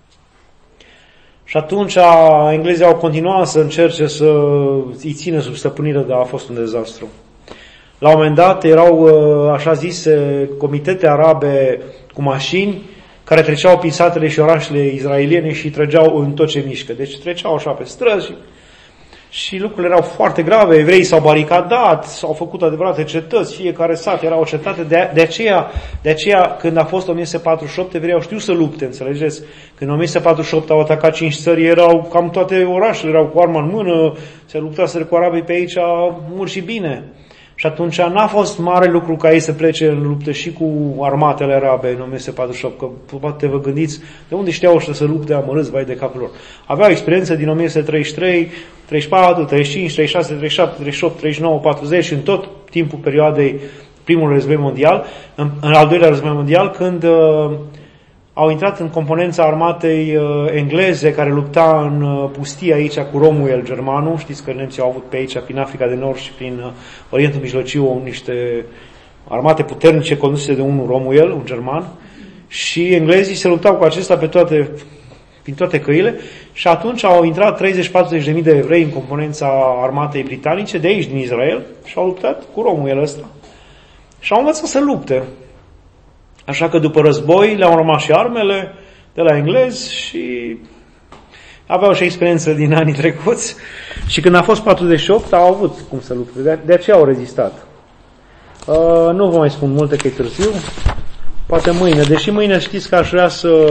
Și atunci englezii au continuat să încerce să îi țină sub stăpânire, dar a fost un dezastru. La un moment dat erau așa zise comitete arabe cu mașini care treceau prin satele și orașele izraeliene și trăgeau în tot ce mișcă. Deci treceau așa pe străzi și, și lucrurile erau foarte grave. Evreii s-au baricadat, s-au făcut adevărate cetăți, fiecare sat era o cetate. De, de, aceea, de aceea, când a fost o mie nouă sute patruzeci și opt, evreii au știut să lupte, înțelegeți? Când în o mie nouă sute patruzeci și opt au atacat cinci țări, erau cam toate orașele, erau cu arma în mână, se luptaseră cu arabii pe aici mult și bine. Și atunci n-a fost mare lucru ca ei să plece în luptă și cu armatele arabe în o mie nouă sute patruzeci și opt, că poate vă gândiți de unde știau ăștia să lupte amărâți, vai de capul lor. Aveau experiență din o mie nouă sute treizeci și trei, treizeci și patru, treizeci și cinci, treizeci și șase, treizeci și șapte, treizeci și opt, treizeci și nouă, patruzeci și în tot timpul perioadei primului război mondial, în, în al doilea război mondial, când uh, au intrat în componența armatei uh, engleze care lupta în uh, pustie aici cu Romuel, germanul. Știți că nemții au avut pe aici, prin Africa de Nord și prin uh, Orientul Mijlociu, niște armate puternice conduse de unul Romuel, un german. Și englezii se luptau cu acesta pe toate, prin toate căile și atunci au intrat treizeci patruzeci de mii de evrei în componența armatei britanice de aici, din Israel, și au luptat cu Romuel ăsta. Și au învățat să lupte. Așa că după război le-au rămas și armele de la englezi și aveau și experiență din anii trecuți și când a fost patruzeci și opt au avut cum să lupte, de, de aceea au rezistat. Uh, nu vă mai spun multe că e târziu, poate mâine, deși mâine știți că aș vrea să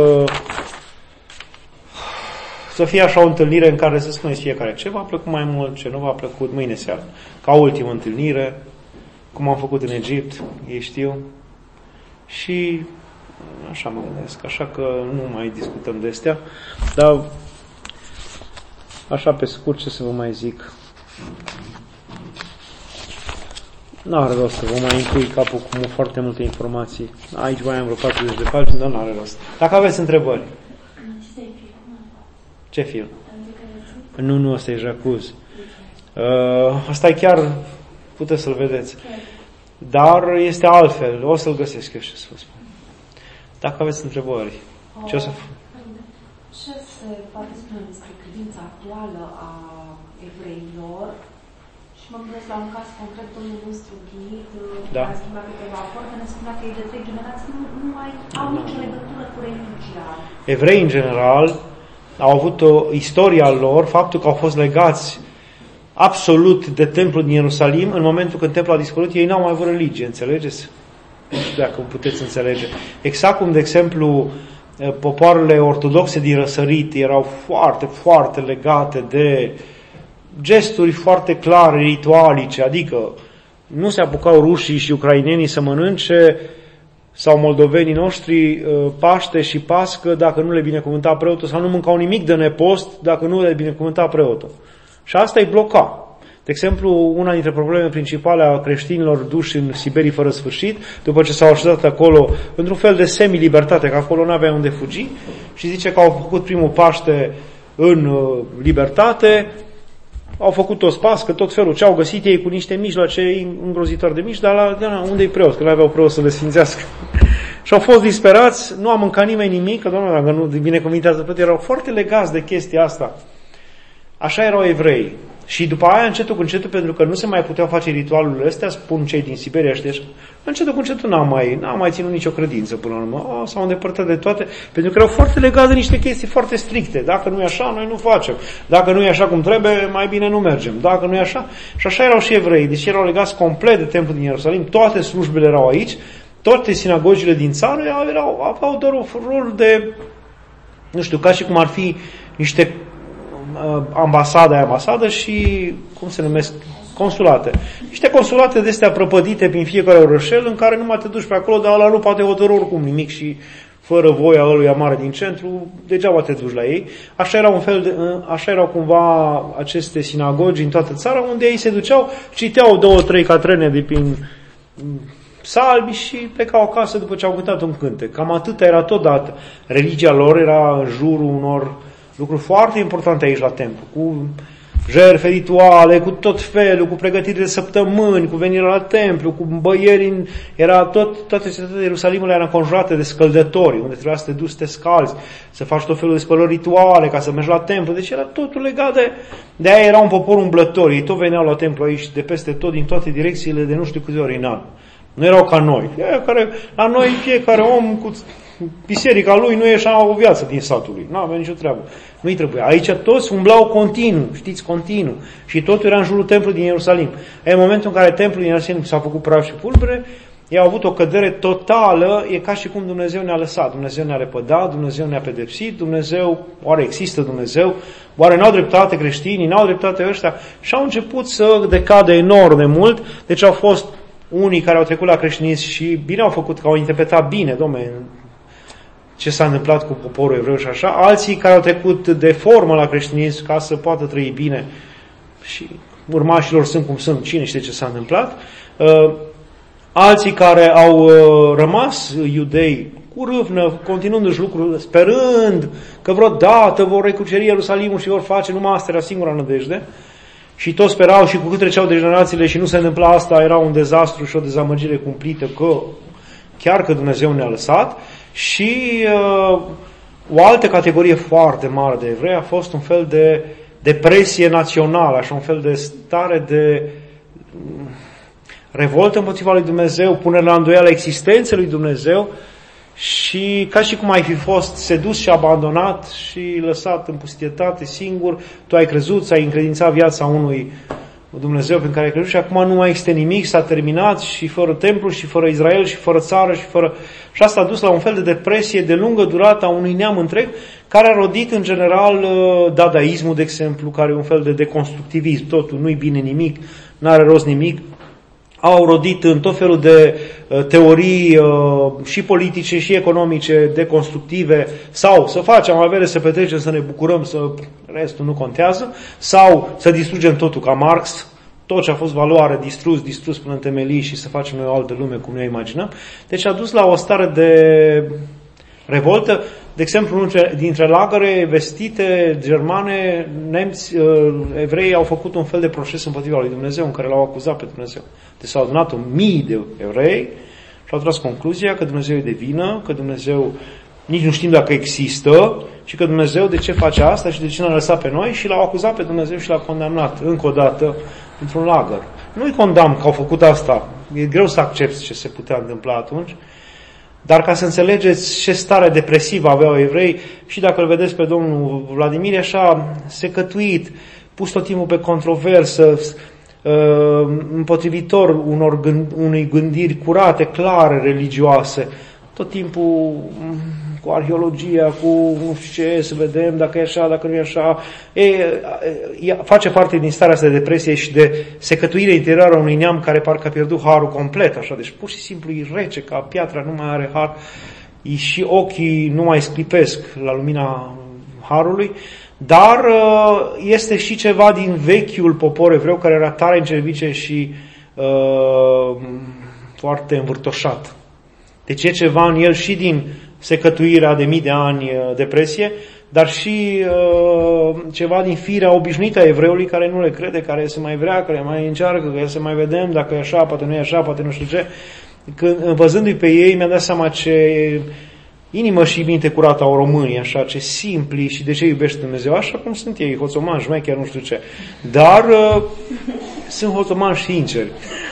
să fie așa o întâlnire în care să spuneți fiecare ce v-a plăcut mai mult, ce nu v-a plăcut, mâine seara, ca ultimă întâlnire, cum am făcut în Egipt, ei știu. Și așa mă gândesc, așa că nu mai discutăm de astea, dar așa pe scurt ce să vă mai zic. N-are rost să vă mai impui capul cu foarte multe informații. Aici mai am vreo patruzeci de pagini, dar n-are rost. Dacă aveți întrebări. Ce film? Nu, nu, ăsta e Jacuzzi. Uh, asta e chiar, puteți să-l vedeți. Dar este altfel. O să-l găsesc eu și să vă spun. Dacă aveți întrebări, o, ce o să fac? Ce se poate spune despre credința actuală a evreilor? Și mă gândesc la un caz concret, domnul nostru Ghid, da. care a schimbat câteva acord, ne spunea că ei de trei generații nu, nu mai au da. nicio legătură cu religia. Evrei, în general, au avut o istoria lor, faptul că au fost legați absolut de templul din Ierusalim, în momentul când templul a dispărut, ei n-au mai avut religie, înțelegeți? Nu știu dacă puteți înțelege. Exact cum, de exemplu, popoarele ortodoxe din răsărit erau foarte, foarte legate de gesturi foarte clare, ritualice, adică nu se apucau rușii și ucrainenii să mănânce, sau moldovenii noștri, Paște și Pască dacă nu le binecuvânta preotul, sau nu mâncau nimic de nepost dacă nu le binecuvânta preotul. Și asta îi bloca. De exemplu, una dintre probleme principale a creștinilor duși în Siberii fără sfârșit, după ce s-au așezat acolo, într-un fel de semi-libertate, că acolo nu avea unde fugi, și zice că au făcut primul Paște în uh, libertate, au făcut toți Pască, tot felul ce au găsit ei cu niște mijloace îngrozitori de mici, dar la, de la unde-i preot? Că nu aveau preot să le sfințească. Și au fost disperați, nu a mâncat nimeni nimic, că Doamne, dacă nu binecuvintează preot, erau foarte legați de chestia asta. Așa erau evrei. Și după aia, încetul cu încetul, pentru că nu se mai puteau face ritualurile astea, spun cei din Siberia, știi, încetul cu încetul n-am mai, n-am mai ținut nicio credință până la urmă. Oh, s-au îndepărtat de toate, pentru că erau foarte legate de niște chestii foarte stricte. Dacă nu e așa, noi nu facem. Dacă nu e așa cum trebuie, mai bine nu mergem. Dacă nu e așa, și așa erau și evrei. Deci erau legați complet de templul din Ierusalim, toate slujbele erau aici, toate sinagogile din țară erau, aveau doar un rol de, nu știu, ca și cum ar fi niște ambasada e ambasadă și, cum se numesc, consulate. Niște consulate de astea prăpădite prin fiecare orășel în care nu mai te duci pe acolo, dar ăla nu poate hotărâ oricum nimic și fără voia ăluia mare din centru, degeaba te duci la ei. Așa erau un fel de, așa erau cumva aceste sinagogi în toată țara, unde ei se duceau, citeau două, trei catrene de prin psalmi și plecau acasă după ce au cântat un cântec. Cam atât era tot dat. Religia lor era în jurul unor lucruri foarte importante aici la templu, cu jertfe rituale, cu tot felul, cu pregătiri de săptămâni, cu venirea la templu, cu băieri, în, era tot, toate cetățile Ierusalimului erau înconjurate de scăldători, unde trebuia să te duci să te scalzi, să faci tot felul de spălări rituale ca să mergi la templu, deci era totul legat de, de aia era un popor umblător, ei tot veneau la templu aici de peste tot, din toate direcțiile, de nu știu câte ori în an. Nu erau ca noi, care, la noi fiecare om cu biserica lui nu ieșea o viață din satul lui. Nu avea nicio treabă. Nu-i trebuia. Aici toți umblau continuu, știți, continuu. Și totul era în jurul templului din Ierusalim. În momentul în care templul din Ierusalim s-a făcut praf și pulbere, ei au avut o cădere totală, e ca și cum Dumnezeu ne-a lăsat. Dumnezeu ne-a repădat, Dumnezeu ne-a pedepsit, Dumnezeu, oare există Dumnezeu? Oare n-au dreptate creștinii, n-au dreptate ăștia? Și au început să decadă enorm de mult, deci au fost unii care au trecut la creștinism și bine au făcut, că au interpretat bine, dom'le, ce s-a întâmplat cu poporul evreu și așa, alții care au trecut de formă la creștinism ca să poată trăi bine și urmașilor sunt cum sunt, cine știe ce s-a întâmplat, uh, alții care au uh, rămas iudei cu râvnă, continuându-și lucrul, sperând că vreodată vor recuceri Ierusalimul și vor face, numai asta era singura nădejde, și toți sperau și cu cât treceau de generațiile și nu se întâmpla asta, era un dezastru și o dezamăgire cumplită că chiar că Dumnezeu ne-a lăsat. Și uh, o altă categorie foarte mare de evrei a fost un fel de depresie națională, așa un fel de stare de revoltă împotriva lui Dumnezeu, punere la îndoială existența lui Dumnezeu și ca și cum ai fi fost sedus și abandonat și lăsat în pustietate singur, tu ai crezut, ți-ai încredințat viața unui Dumnezeu prin care ai crezut și acum nu mai este nimic, s-a terminat și fără templu și fără Israel și fără țară și fără... Și asta a dus la un fel de depresie de lungă durată a unui neam întreg care a rodit în general dadaismul, de exemplu, care e un fel de deconstructivism, totul nu-i bine nimic, n-are rost nimic. Au rodit în tot felul de uh, teorii uh, și politice și economice deconstructive, sau să facem avere, să petrecem, să ne bucurăm, să restul nu contează, sau să distrugem totul ca Marx, tot ce a fost valoare distrus, distrus până în temelii și să facem noi o altă lume cum ne imaginăm. Deci a dus la o stare de revoltă. De exemplu, unul dintre lagăre vestite germane, nemți, evrei au făcut un fel de proces împotriva lui Dumnezeu în care l-au acuzat pe Dumnezeu. Deci s-au adunat mii de evrei și au tras concluzia că Dumnezeu e de vină, că Dumnezeu nici nu știm dacă există și că Dumnezeu de ce face asta și de ce ne-a lăsat pe noi și l-au acuzat pe Dumnezeu și l-a condamnat încă o dată într-un lagăr. Nu-i condamn că au făcut asta. E greu să accepți ce se putea întâmpla atunci. Dar ca să înțelegeți ce stare depresivă aveau evrei, și dacă îl vedeți pe domnul Vladimir, așa secătuit, pus tot timpul pe controversă, împotrivitor unor gând, unei gândiri curate, clare, religioase, tot timpul cu arheologia, cu nu știu ce, să vedem dacă e așa, dacă nu e așa. E, e, face parte din starea asta de depresie și de secătuire interioară a unui neam care parcă a pierdut harul complet, așa. Deci pur și simplu e rece, ca piatra nu mai are har și ochii nu mai sclipesc la lumina harului, dar este și ceva din vechiul popor evreu care era tare în cervice și uh, foarte învârtoșat. Deci e ceva în el și din secătuirea de mii de ani, depresie, dar și uh, ceva din firea obișnuită a evreului care nu le crede, care se mai vrea, care mai încearcă, care se mai vedem dacă e așa, poate nu e așa, poate nu știu ce. Când, văzându-i pe ei, mi-am dat seama ce Inimă și minte curată au românii, așa, ce simpli și de ce iubește Dumnezeu, așa cum sunt ei, hoțomani, șmecheri, nu știu ce. Dar uh, sunt hoțomani sinceri.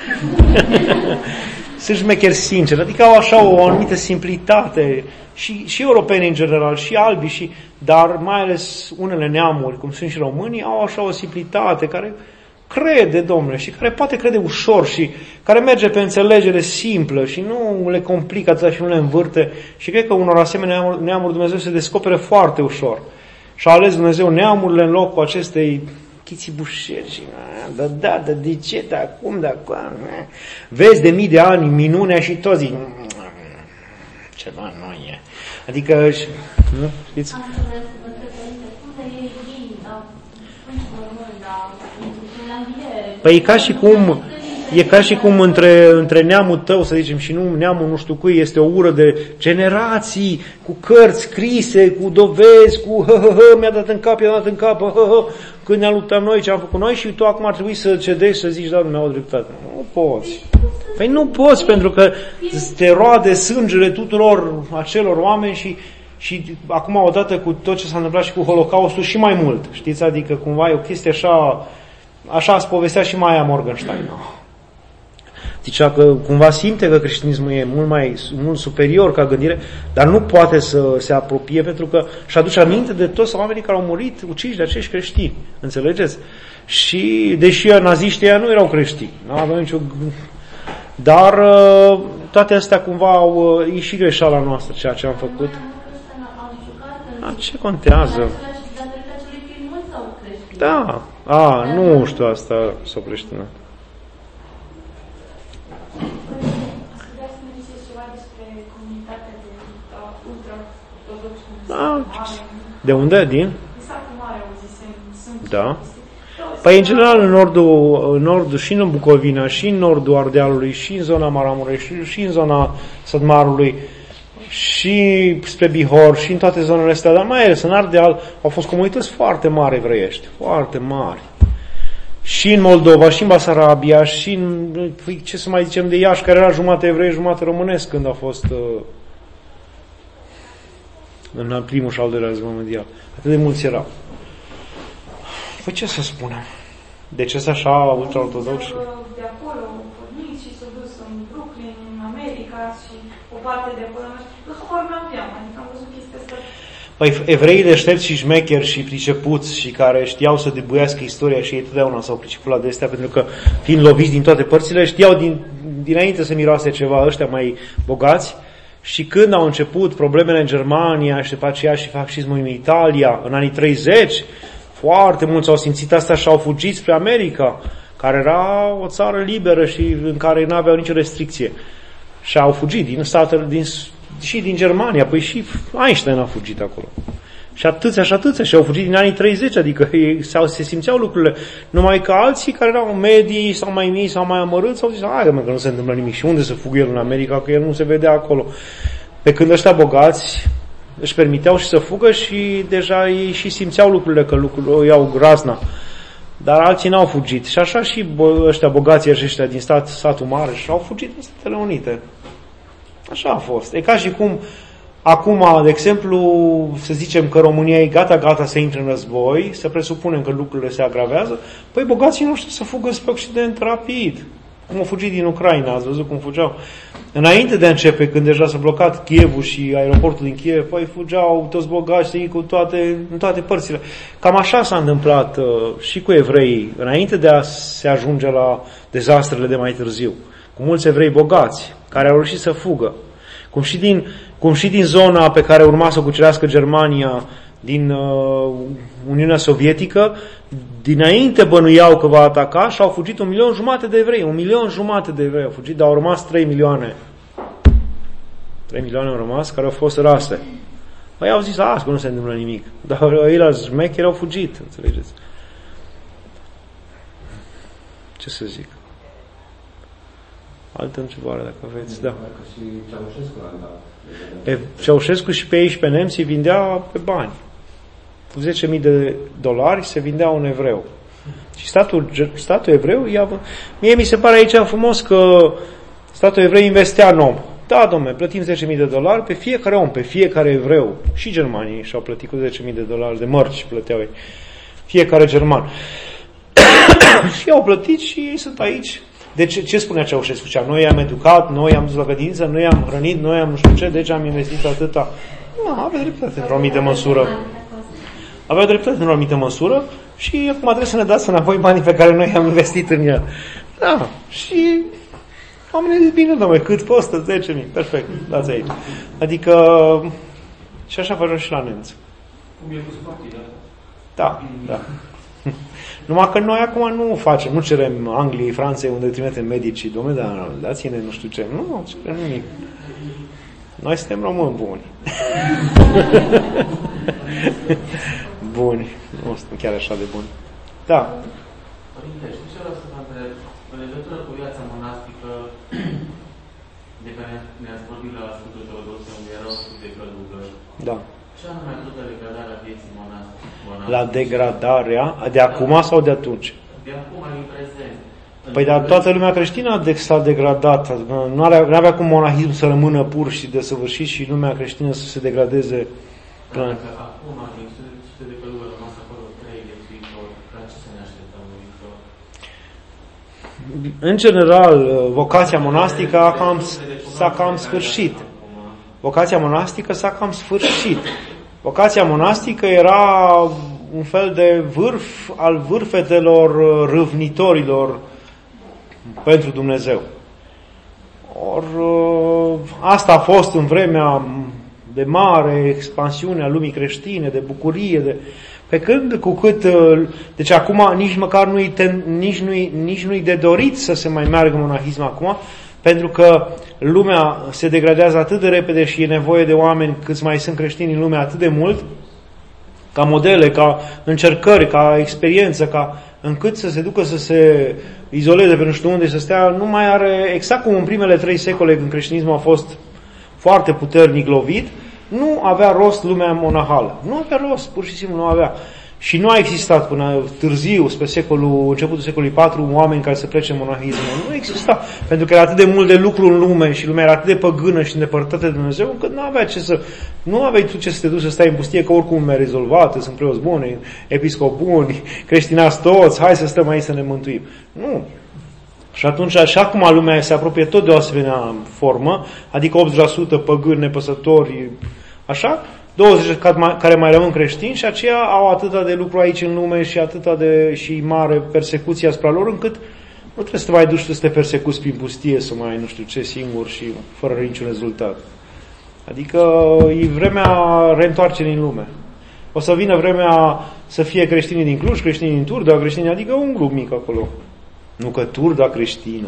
Sunt șmecheri sinceri, adică au așa o anumită simplitate și, și europeni în general, și albi, și, dar mai ales unele neamuri, cum sunt și românii, au așa o simplitate care crede, Domnule, și care poate crede ușor și care merge pe înțelegere simplă și nu le complică atât și nu le învârte. Și cred că unor asemenea neamuri, neamuri Dumnezeu se descopere foarte ușor. Și a ales Dumnezeu neamurile în locul acestei chițibușeri și da, da, da, de ce, de acum, de acum. Vezi de mii de ani minunea și toți zic ceva nu e. Adică, nu? Știți? Păi e ca și cum, e ca și cum între, între neamul tău, să zicem, și nu neamul nu știu cui, este o ură de generații, cu cărți scrise, cu dovezi, cu hă, hă, hă, mi-a dat în cap, mi-a dat în cap, hă, hă, hă, când ne-am luptat noi, ce am făcut noi și tu acum ar trebui să cedezi, să zici, da, mi-au dreptate. Nu poți. Păi nu poți, pentru că te roade sângele tuturor acelor oameni și Și acum, odată cu tot ce s-a întâmplat și cu Holocaustul, și mai mult, știți? Adică cumva e o chestie așa, așa ați povestea și Maia Morgenstein. Zicea că cumva simte că creștinismul e mult mai mult superior ca gândire, dar nu poate să se apropie pentru că își aduce aminte de toți oamenii care au murit uciși de acești creștini. Înțelegeți? Și deși naziștii ăia nu erau creștini, nu aveau nicio... Dar toate astea cumva au, e și greșeala noastră, ceea ce am făcut. A, ce contează? Da. A, nu știu asta s-o creștină. Da. De unde? Din? Da. Păi în general în nordul, în nordul și în Bucovina, și în nordul Ardealului, și în zona Maramureș, și, și în zona Sădmarului, și spre Bihor, și în toate zonele astea, dar mai ales în Ardeal au fost comunități foarte mari evreiești, foarte mari. Și în Moldova, și în Basarabia, și în, ce să mai zicem de Iași, care era jumate evrei, jumate românesc când a fost uh, în primul și al doilea război mondial. Atât de mulți erau. Păi ce să spunem? De ce să așa ultra-ortodoxi? De acolo au pornit și s-au dus în Brooklyn, în America și o parte de acolo. Eu habar nu aveam, adică am văzut chestia asta. Păi evreii deștepți și șmecheri și pricepuți și care știau să debuiască istoria și ei totdeauna s-au priceput la de astea, pentru că fiind loviți din toate părțile, știau din, dinainte să miroase ceva ăștia mai bogați. Și când au început problemele în Germania și după aceea și fascismul în Italia, în anii treizeci, foarte mulți au simțit asta și au fugit spre America, care era o țară liberă și în care nu aveau nicio restricție. Și au fugit din statele, din, și din Germania, păi și Einstein a fugit acolo. Și atâția și atâția și au fugit din anii treizeci, adică ei, se simțeau lucrurile. Numai că alții care erau medii sau mai mici sau mai amărâți au zis, hai mă, că nu se întâmplă nimic. Și unde să fug el în America, că el nu se vedea acolo. Pe când ăștia bogați își permiteau și să fugă și deja ei și simțeau lucrurile, că lucrurile o iau grazna. Dar alții n-au fugit. Și așa și ăștia bogații ăștia din stat, statul mare și au fugit în Statele Unite. Așa a fost. E ca și cum acum, de exemplu, să zicem că România e gata-gata să intre în război, să presupunem că lucrurile se agravează, păi bogații noștri să fugă spre Occident rapid. Cum au fugit din Ucraina, ați văzut cum fugeau. Înainte de a începe, când deja s-a blocat Kievul și aeroportul din Kiev, păi fugeau toți bogații cu toate, în toate părțile. Cam așa s-a întâmplat uh, și cu evreii, înainte de a se ajunge la dezastrele de mai târziu. Cu mulți evrei bogați, care au reușit să fugă. Cum și din, cum și din zona pe care urma să o cucerească Germania, din uh, Uniunea Sovietică, dinainte bănuiau că va ataca și au fugit un milion jumate de evrei. Un milion jumate de evrei au fugit, dar au rămas trei milioane. Trei milioane au rămas care au fost rase. Păi au zis, a, că nu se întâmplă nimic. Dar ei la șmecheri au fugit, înțelegeți? Ce să zic? Altă întrebare, dacă aveți, da. Pe Ceaușescu și pe ei și pe nemții vindea pe bani. Cu zece mii de dolari se vindea un evreu. Și statul, statul evreu, ia, mie mi se pare aici frumos că statul evreu investea în om. Da, dom'le, plătim zece mii de dolari pe fiecare om, pe fiecare evreu. Și germanii și-au plătit cu zece mii de dolari de mărci, plăteau ei. Fiecare german. Și au plătit și ei sunt aici. Deci ce spunea Ceaușescu? Cea, noi i-am educat, noi i-am dus la grădiniță, noi i-am hrănit, noi am nu știu ce, deci am investit atâta. Nu, avea dreptate într-o anumită măsură. Avea dreptate într-o anumită măsură și acum trebuie să ne dați înapoi banii pe care noi i-am investit în el. Da, și oamenii zic, bine, dom'le, cât costă? zece mii. Perfect, dați aici. Adică, și așa facem și la nemți. Cum e cu spații, da? Da, da. Numai că noi acum nu facem, nu cerem Angliei, Franței, unde trimitem medicii, dom'le, dar dați-ne nu știu ce. Nu, nu cerem nimic. Noi suntem români buni. Buni. Nu suntem chiar așa de buni. Da. Părinte, știi ce vreau să vă întreb? În legătură cu viața monastică de care ne-ați vorbit la Sfântul Teodosie, unde erau de călugări. Da. Ce anume ajută degradarea vieții monastice? La degradarea? De acum sau de atunci? De acum, în prezent. Păi dar toată lumea creștină s-a degradat. Nu avea cum monahism să rămână pur și desăvârșit și lumea creștină să se degradeze. Dar dacă acum, din sute de călugări, rămas acolo trei de viitor, la ce să ne așteptăm în viitor? În general, vocația monastică a cam, s-a cam sfârșit. Vocația monastică s-a cam sfârșit. Vocația monastică era un fel de vârf al vârfetelor râvnitorilor pentru Dumnezeu. Or, asta a fost în vremea de mare expansiune a lumii creștine, de bucurie, de... pe când cu cât... Deci acum nici măcar nu-i, ten, nici nu-i, nici nu-i de dorit să se mai meargă monahism acum, pentru că lumea se degradează atât de repede și e nevoie de oameni câți mai sunt creștini în lume atât de mult, ca modele, ca încercări, ca experiență, ca încât să se ducă să se izoleze pe nu știu unde, să stea, nu mai are, exact cum în primele trei secole când creștinismul a fost foarte puternic lovit, nu avea rost lumea monahală. Nu avea rost, pur și simplu nu avea. Și nu a existat până târziu, spre secolul, începutul secolului patru, oameni care să plece în monahism. Nu exista. Pentru că era atât de mult de lucru în lume și lumea era atât de păgână și îndepărtată de Dumnezeu, încât nu avea ce să... Nu aveai tu ce să te duci să stai în pustie, că oricum mi-a rezolvat, sunt preoți buni, episcopi buni, creștinați toți, hai să stăm aici să ne mântuim. Nu. Și atunci, așa cum lumea se apropie tot de o asemenea formă, adică optzeci la sută păgâni, nepăsători, așa, douăzeci la sută care mai rămân creștini și aceia au atâta de lucru aici în lume și atâta de și mare persecuție asupra lor, încât nu trebuie să te mai duci să te persecuți prin pustie, să mai nu știu ce singur și fără niciun rezultat. Adică e vremea reîntoarcerii în lume. O să vină vremea să fie creștinii din Cluj, creștinii din Turda, creștinii, adică un grup mic acolo. Nu că Turda creștină.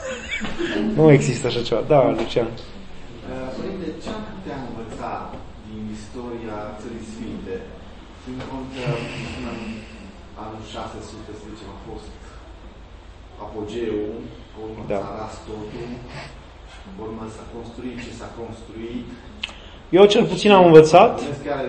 Nu există așa ceva. Da, Lucian. Părinte, ce am putea învăța din istoria Țării Sfinte? Ținând cont că până în anul șase sute, să zicem, a fost apogeul, pe urmă da. S-a ras totul, pe urmă s-a construit ce s-a construit. Eu cel puțin am învățat...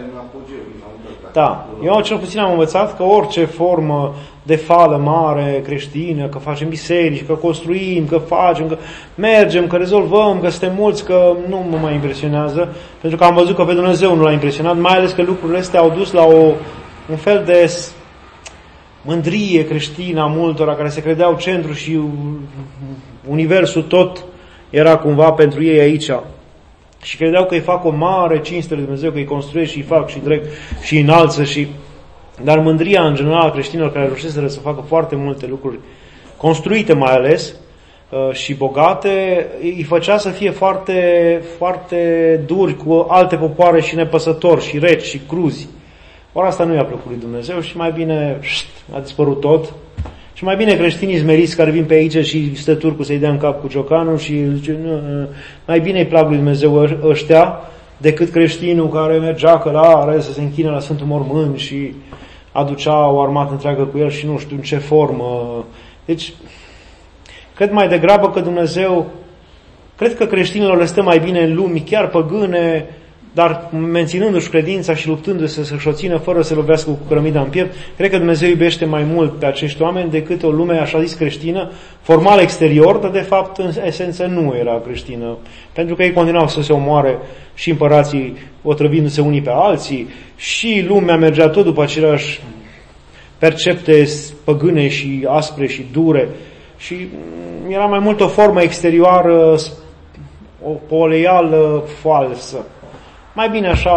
Da, eu cel puțin am învățat că orice formă de fală mare creștină, că facem biserici, că construim, că facem, că mergem, că rezolvăm, că suntem mulți, că nu mă mai impresionează, pentru că am văzut că pe Dumnezeu nu l-a impresionat, mai ales că lucrurile astea au dus la o, un fel de mândrie creștină a multora care se credeau centru și universul tot era cumva pentru ei aici. Și credeau că îi fac o mare cinste lui Dumnezeu, că îi construiesc și îi fac și drept și îi înalță și... Dar mândria în general a creștinilor care reușeseră să facă foarte multe lucruri construite mai ales și bogate, îi făcea să fie foarte, foarte duri cu alte popoare și nepăsători și reci și cruzi. Ori asta nu i-a plăcut lui Dumnezeu și mai bine șt, a dispărut tot. Și mai bine creștinii smeriți care vin pe aici și stă turcul să-i dea în cap cu ciocanul și zice, nu, mai bine îi plac lui Dumnezeu ăștia decât creștinul care mergea călare să se închine la Sfântul Mormânt și aducea o armată întreagă cu el și nu știu în ce formă. Deci, cred mai degrabă că Dumnezeu, cred că creștinilor le stă mai bine în lumi, chiar păgâne, dar menținându-și credința și luptându-se să-și o țină fără să lovească cu cărămida în piept, cred că Dumnezeu iubește mai mult pe acești oameni decât o lume așa zis creștină, formal exterior, dar de fapt în esență nu era creștină, pentru că ei continuau să se omoare și împărații otrăvindu-se unii pe alții și lumea mergea tot după aceleași percepte păgâne și aspre și dure și era mai mult o formă exterioară, o poleială falsă. Mai bine așa,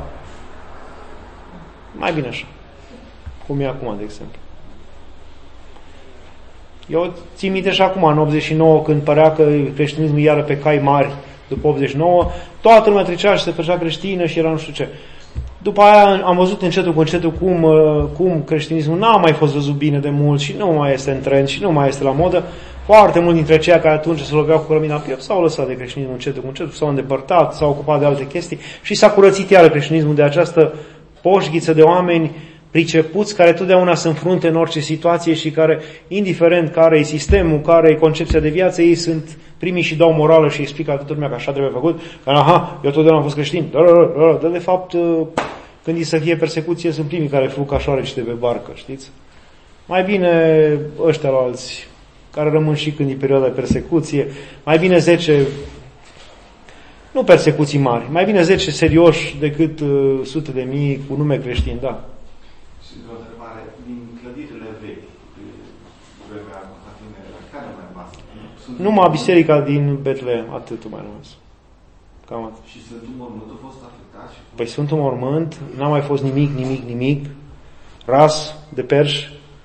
mai bine așa, cum e acum, de exemplu. Eu țin minte și acum, în optzeci și nouă, când părea că creștinismul iară pe cai mari, după optzeci și nouă, toată lumea trecea și se făcea creștină și era nu știu ce. După aia am văzut încetul cu încetul cum, cum creștinismul n-a mai fost văzut bine de mult și nu mai este în trend și nu mai este la modă. Foarte mulți dintre aceia care atunci se loveau cu cărămida în piept s-au lăsat de creștinismul încetul cu încetul, s-au îndepărtat, s-au ocupat de alte chestii și s-a curățit iară creștinismul de această poșghiță de oameni pricepuți care totdeauna se înfrunte în orice situație și care, indiferent care e sistemul, care e concepția de viață, ei sunt primii și dau morală și explică atât lumea că așa trebuie făcut, că aha, eu totdeauna am fost creștin, dar da, da, de fapt când e să fie persecuție sunt primii care fug ca șoareci de pe barcă, știți? Mai bine ăștia la alții care rămân și când e perioada de persecuție, mai bine zece, nu persecuții mari, mai bine zece serioși decât uh, sute de mii cu nume creștin, da. Și o întrebare, din clădirile vechi, care mai rămas? Numai biserica din Betlehem, atât mai rămas. Cam atât. Și Sfântul Mormânt a fost afectat? Și... Păi Sfântul Mormânt n-a mai fost nimic, nimic, nimic, ras de perși,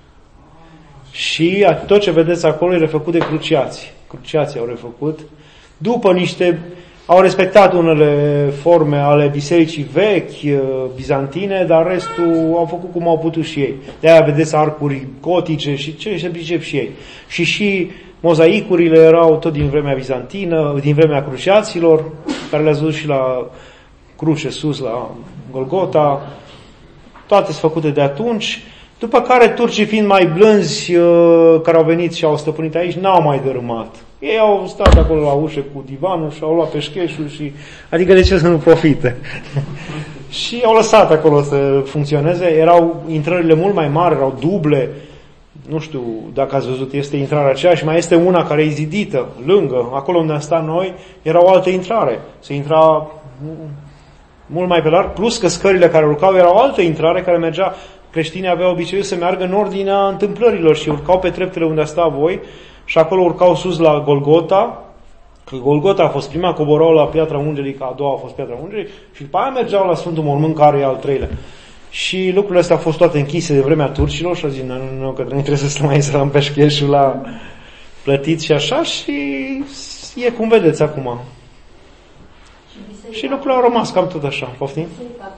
și tot ce vedeți acolo e refăcut de cruciații. Cruciații au refăcut. După niște... Au respectat unele forme ale bisericii vechi, bizantine, dar restul au făcut cum au putut și ei. De-aia vedeți arcuri gotice și ce se pricep și ei. Și și mozaicurile erau tot din vremea bizantină, din vremea cruciaților, care le-ați văzut și la cruce sus, la Golgota. Toate sunt făcute de atunci. După care turcii fiind mai blânzi, care au venit și au stăpânit aici, n-au mai dărâmat. Ei au stat acolo la ușă cu divanul și au luat peșcheșul și... Adică de ce să nu profite? Și au lăsat acolo să funcționeze. Erau intrările mult mai mari, erau duble. Nu știu dacă ați văzut, este intrarea aceea și mai este una care e zidită, lângă. Acolo unde am stat noi, era o altă intrare. Se intra mult mai pe larg, plus că scările care urcau erau o altă intrare care mergea... Creștinii aveau obiceiul să meargă în ordinea întâmplărilor și urcau pe treptele unde sta voi și acolo urcau sus la Golgota, că Golgota a fost prima, coborau la Piatra Ungerii, că a doua a fost Piatra Ungerii și după aia mergeau la Sfântul Mormânt, care e al treilea. Și lucrurile astea au fost toate închise de vremea turcilor și au zis, nu, nu, nu, că noi trebuie să stăm aici să am peșcheșul la plătit și așa și e cum vedeți acum. Și, și lucrurile au rămas cam tot așa. Poftim?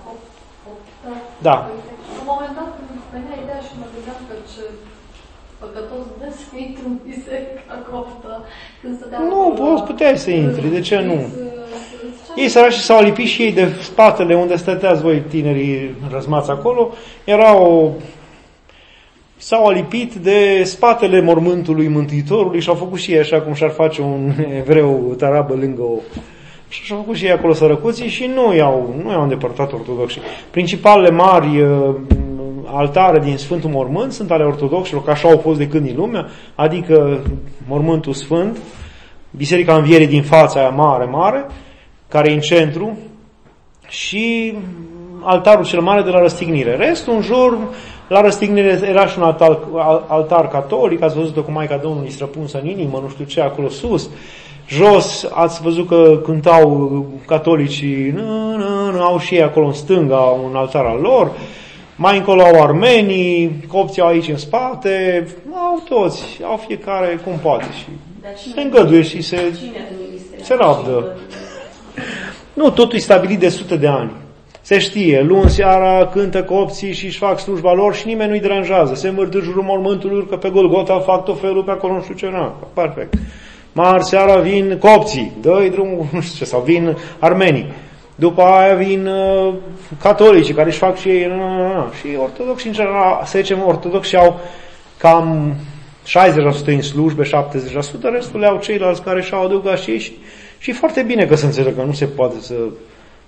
Da. La un moment dat, când venea ideea și mă gândeam că ce păcătos de să intru în biserica coptă, când stăteam... Nu, poți, puteai să intri, de ce nu? Ei sărași s-au lipit și ei de spatele unde stăteați voi tinerii răzmați acolo, era o... s-au alipit de spatele mormântului Mântuitorului și au făcut și ei așa cum și-ar face un evreu tarabă lângă o... Și și-au făcut și ei acolo sărăcuții și nu i-au, nu i-au îndepărtat ortodoxii. Principalele mari uh, altare din Sfântul Mormânt sunt ale ortodoxilor, că așa au fost de când din lumea, adică Mormântul Sfânt, Biserica Învierii din fața aia mare, mare, care e în centru, și altarul cel mare de la răstignire. Restul, în jur, la răstignire era și un altar, altar catolic, ați văzut-o cu Maica Domnului străpunsă în inimă, nu știu ce, acolo sus. Jos, ați văzut că cântau catolicii, nu, nu, nu, au și ei acolo în stânga un altar al lor, mai încolo au armenii, copții au aici în spate, au toți, au fiecare cum poate și se îngăduie și se, se rabdă. Nu, totul e stabilit de sute de ani. Se știe, luni seara cântă copții și își fac slujba lor și nimeni nu-i deranjează. Se învârt în jurul mormântului, urcă pe Golgota, fac tot felul pe acolo, nu știu ce, na, perfect. Marți seara vin copții, dă-i drumul, nu știu ce, sau vin armenii. După aia vin uh, catolicii, care își fac și ei, na, na, na. Și ortodoxi, în general, să zicem, ortodoxi au cam șaizeci la sută în slujbe, șaptezeci la sută, restul le au ceilalți care și-au adăugat și ei și, și foarte bine că se înțelegă, nu se poate să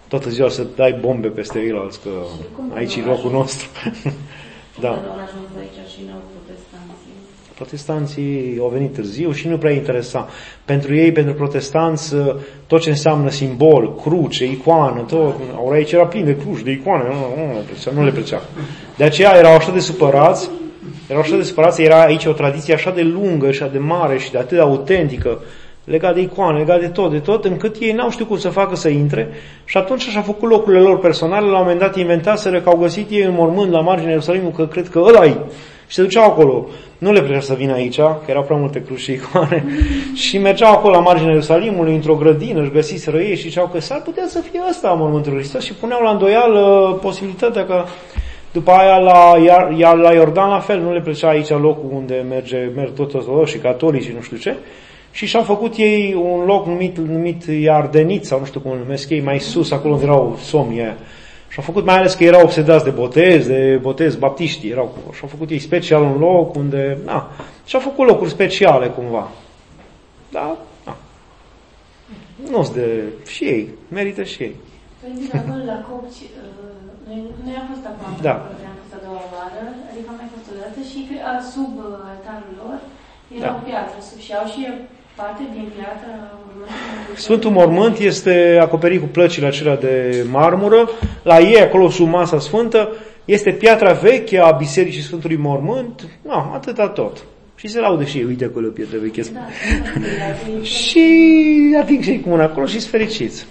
toată ziua să dai bombe peste ceilalți, că aici e locul nostru. Da. Au ajuns aici și n-au protestanții. Protestanții au venit târziu și nu prea interesa. Pentru ei, pentru protestanți, tot ce înseamnă simbol, cruce, icoană, tot, ori aici era plin de cruci, de icoane, nu, nu, le plăcea, nu le plăcea. De aceea erau așa de supărați, erau așa de supărați, era aici o tradiție așa de lungă, așa de mare și de atât de autentică, legat de icoane, legat de tot, de tot, încât ei n-au știut cum să facă să intre și atunci și-a făcut locurile lor personale, la un moment dat inventaseră că au găsit ei în mormânt la marginea Ierusalimului, că cred că ăla-i, și se duceau acolo. Nu le plăcea să vină aici, că erau prea multe cruci și icoane, și mergeau acolo la marginea Ierusalimului, într-o grădină, își găsiseră ei și ziceau că s-ar putea să fie ăsta mormântul lui Hristos și puneau la îndoială posibilitatea că după aia la, iar, la Iordan la fel, nu le plăcea aici locul unde merge, merg toți ortodoxi și catolici și nu știu ce, și și-au făcut ei un loc numit, numit Iardenit, sau nu știu cum îl numesc ei, mai sus, acolo unde erau somii aia. Și-au făcut, mai ales că erau obsedați de botez, de botez baptiști, erau, și-au făcut ei special un loc unde, na, și-au făcut locuri speciale cumva. Da, da. Nu-s de, și ei, merită și ei. Păi, din acolo la copci, noi, noi am fost acum, da. Am fost a doua oară, adică am mai fost o dată și sub altarul lor era da. O piatră sub și au și parte din piatră. Sfântul Mormânt este acoperit cu plăcile acelea de marmură. La ei, acolo sub masa sfântă, este piatra veche a Bisericii Sfântului Mormânt. Nu, atâta tot. Și se laudă și ei, uite acolo o pietră veche. Da, și ating și ei cu mâna acolo și sunt fericiți.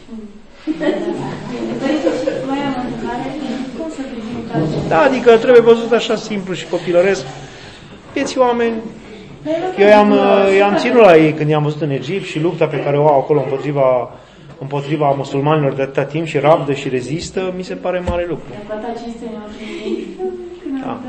Da, adică trebuie văzut așa simplu și copilăresc. Vieții oameni. Eu i-am, i-am ținut la ei când i-am văzut în Egipt și lupta pe care o au acolo împotriva, împotriva musulmanilor de atâta timp și rabdă și rezistă, mi se pare mare lucru. Da.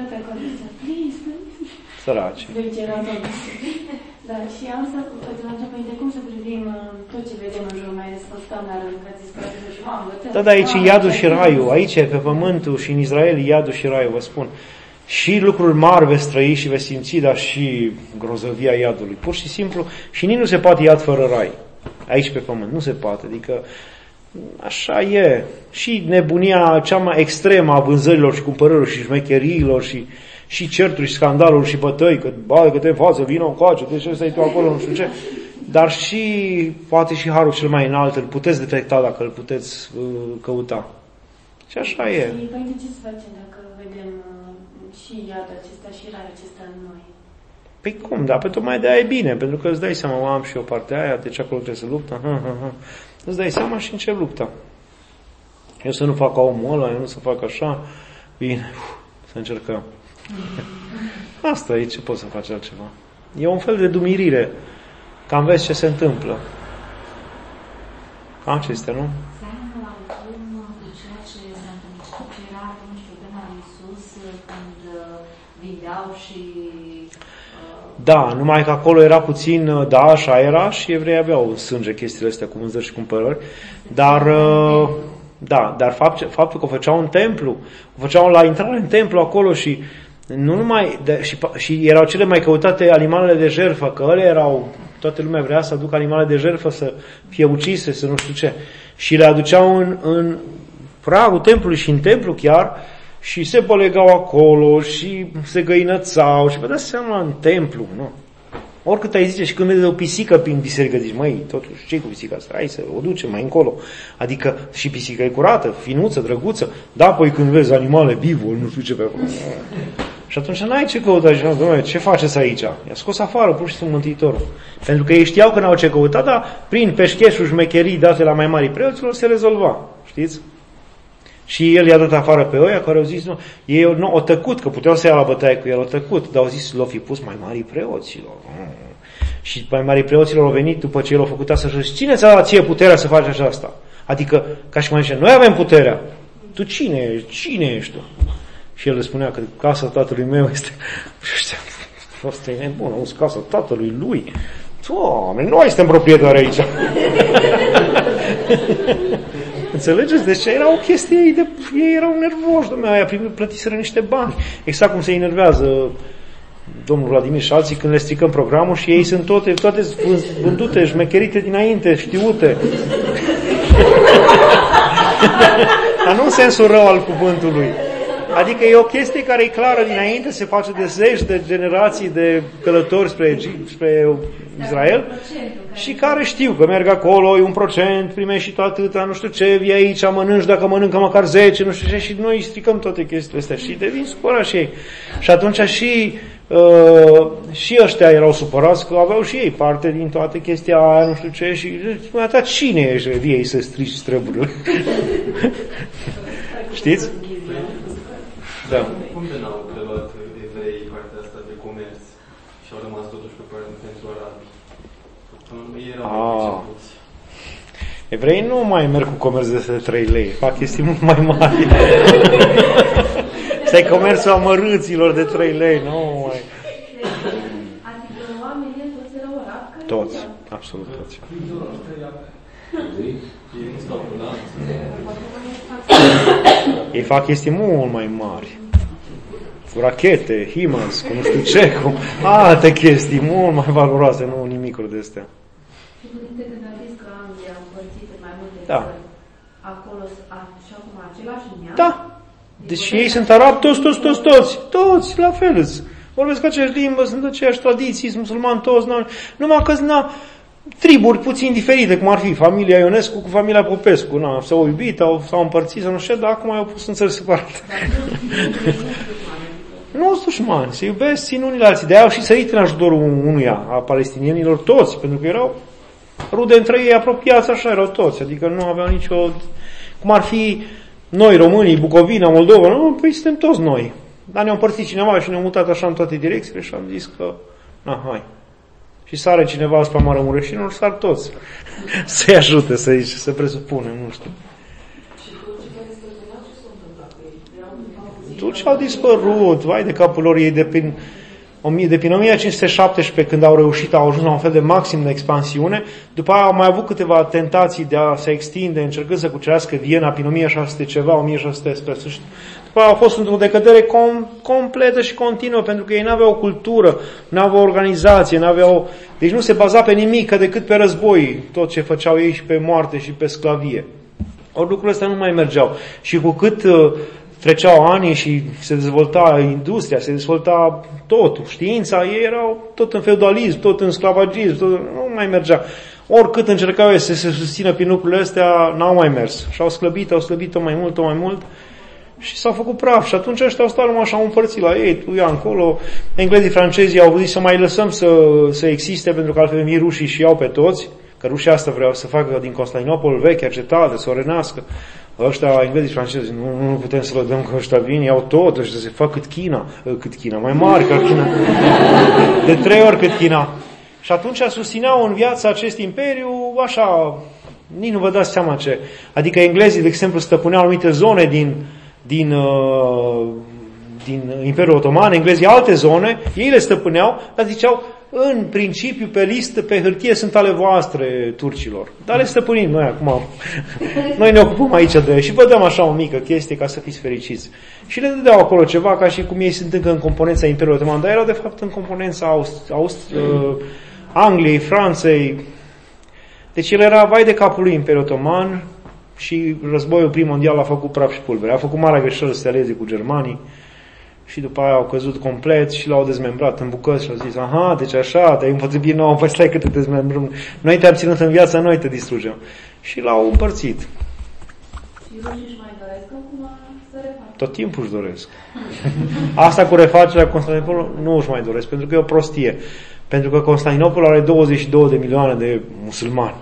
Săraci. Da, și am să vă întreb de cum să privim tot ce vedem în jur, mai ales că stăm la rând, că ați zis că și m-am bătut. Da, da, aici e iadul și raiul, aici pe pământul și în Israel e iadul și raiul, vă spun. Și lucruri mari veți trăi și veți simți, dar și grozăvia iadului. Pur și simplu, și nici nu se poate iad fără rai. Aici pe pământ, nu se poate. Adică, așa e. Și nebunia cea mai extremă a vânzărilor și cumpărărilor și șmecheriilor și, și certuri și scandaluri și bătăi, că bă, că te față, vină încoace, de ce stai tu acolo, nu știu ce. Dar și, poate și harul cel mai înalt, îl puteți detecta dacă îl puteți uh, căuta. Și așa e. Și păi de ce să facem dacă vedem și iadul acesta și raiul acesta în noi? Păi cum, da, pe tocmai de-aia e bine, pentru că îți dai seama, am și eu partea aia, deci acolo trebuie să luptă, ha, ha, ha. Îți dai seama și în ce luptă. Eu să nu fac ca omul ăla, eu nu să fac așa, bine, uf, să încercăm. Asta e, ce poți să faci altceva. E un fel de dumirire, cam vezi ce se întâmplă. Cam acestea, nu? Și, uh... Da, numai că acolo era puțin, da, așa era și evreii aveau sânge chestiile astea cu vânzări și cumpărări, dar uh, da, dar fapt, faptul că o făceau în templu, o făceau la intrare în templu acolo și nu numai de, și, și erau cele mai căutate animalele de jertfă, că ele erau, toată lumea vrea să aducă animale de jertfă să fie ucise, să nu știu ce, și le aduceau în, în pragul templului și în templu chiar. Și se polegau acolo și se găinățau și vă dați seama în templu, nu? Oricât ai zice și când vezi o pisică prin biserică, zici, măi, totuși, ce-i cu pisica asta? Hai să o ducem mai încolo. Adică și pisica e curată, finuță, drăguță. Da, apoi când vezi animale, bivol, nu știu ce pe acolo. Și atunci n-ai ce căuta și nu, ce faceți aici? I-a scos afară, pur și simplu Mântuitorul. Pentru că ei știau că n-au ce căuta, dar prin peșcheșuri, șmecherii date la mai mari preoților se rezolva. Știți? Și el i-a dat afară pe ăia care au zis, nu, ei nu, au tăcut, că puteau să ia la bătaie cu el, au tăcut, dar au zis, l-au fi pus mai mari preoților. Și mai mari preoților au venit după ce el a făcut asta și au zis, cine ți-a dat ție puterea să faci aceasta? Adică, ca și mai zice, noi avem puterea. Tu cine ești? Cine ești tu? Și el le spunea că casa tatălui meu este, asta e nebună, o casa tatălui lui. Doamne, noi suntem proprietari aici. Înțelegeți? Deci era o chestie, ei, de, ei erau nervoși, domnule, aia plătiseră niște bani. Exact cum se enervează domnul Vladimir și alții când le stricăm programul și ei sunt toate, toate vândute, șmecherite dinainte, știute. Dar nu în sensul rău al cuvântului. Adică e o chestie care e clară dinainte, se face de zeci de generații de călători spre, Egipt, spre Israel și care știu că merg acolo, e un procent, primești și tot atâta, nu știu ce, vii aici, mănânci, dacă mănâncă măcar zece, nu știu ce, și noi stricăm toate chestiile astea și devin supărați și ei. Și atunci și, uh, și ăștia erau supărați că aveau și ei parte din toate chestia aia, nu știu ce, și mai atât cine ești ei să strici treburile? Știți? Da. Cum de n-au preluat evreii partea asta de comerț și au rămas totuși pe partea pentru arabi? Ei erau mai pricepuți. Evreii nu mai merg cu comerț de trei lei, fac chestii mult mai mari. Stai comerțul amărâților de trei lei, nu mai... Adică oamenii toți erau arabi? Toți, absolut toți. Ei nu stau cu lanț. Ei fac chestii mult mai mari. Cu rachete, HIMARS, cu nu știu ce, cu alte chestii mult mai valoroase, nu nimicuri de astea. Și părinte, când a zis că Anglia a împărțit în mai multe Da. țări, acolo și acum același neam? Da. Deci ei sunt arabi toți, toți, toți, toți. Toți, la fel. Vorbesc aceeași limbă, sunt aceeași tradiții, sunt musulmani toți. Numai că sunt triburi puțin diferite, cum ar fi familia Ionescu cu familia Popescu. Na, s-au iubit, s-au împărțit, sau nu știu, dar acum au pus în țări separate. Nu sunt dușmani, se iubesc, țin unii la alții. De-aia au și sărit în ajutorul unuia, a palestinienilor toți, pentru că erau rude între ei apropiați, așa erau toți. Adică nu aveau nicio... Cum ar fi noi, românii, Bucovina, Moldova, nu, păi suntem toți noi. Dar ne-au împărțit cineva și ne-au mutat așa în toate direcțiile și am zis că, na, hai. Și sare cineva spre Maramureșinul, sar toți. Să-i ajute, să zice, să presupunem, nu știu. Turcii au dispărut, vai de capul lor, ei de prin, de prin o mie cinci sute șaptesprezece, când au reușit, au ajuns la un fel de maxim de expansiune, după aia au mai avut câteva tentații de a se extinde, încercând să cucerească Viena prin o mie șase sute ceva, o mie șase sute spre sfârșit. După aia au fost într-o decădere com- completă și continuă, pentru că ei n-aveau cultură, n-aveau organizație, n-aveau... Deci nu se baza pe nimic decât pe război, tot ce făceau ei și pe moarte și pe sclavie. Ori lucrurile astea nu mai mergeau. Și cu cât uh, treceau ani și se dezvolta industria, se dezvolta totul, știința, ei erau tot în feudalism, tot în sclavagism, tot, nu mai mergea. Oricât încercau să se susțină prin lucrurile astea, n-au mai mers. Și au slăbit, au slăbit-o mai mult, o mai mult și s-au făcut praf. Și atunci ăștia au stat numai așa împărțit la ei, tu ia încolo. Englezii, francezii au zis să mai lăsăm să, să existe, pentru că altfel vin rușii și iau pe toți, că rușii asta vreau să facă din Constantinopol vechea cetate, să o renească. Ăștia, englezii, francezi, nu, nu putem să lădăm că ăștia vin, iau tot, ăștia se fac cât China, cât China, mai mari ca China, de trei ori cât China. Și atunci susțineau în viața acest imperiu, așa, nici nu vă dați seama ce. Adică englezii, de exemplu, stăpâneau anumite zone din, din, uh, din Imperiul Otoman, englezii alte zone, ei le stăpâneau, dar ziceau, în principiu, pe listă, pe hârtie, sunt ale voastre, turcilor. Dar le stăpânim noi acum. Noi ne ocupăm aici de... Și vă dăm așa o mică chestie ca să fiți fericiți. Și le dădeau acolo ceva, ca și cum ei sunt încă în componența Imperiului Otoman, dar erau de fapt în componența Aust- Aust- uh, Angliei, Franței. Deci el era vai de capul lui Imperiul Otoman și războiul prim mondial a făcut praf și pulbere. A făcut marea greșeală să se alieze cu germanii. Și după aia au căzut complet și l-au dezmembrat în bucăți și au zis, aha, deci așa, te-ai împotrivit nouă, păi stai că te dezmembrăm. Noi te-am ținut în viață, noi te distrugem. Și l-au împărțit. Și rușii își mai doresc acum să refacă. Tot timpul își doresc. Asta cu refacerea Constantinopolului nu își mai doresc, pentru că e o prostie. Pentru că Constantinopol are douăzeci și două de milioane de musulmani.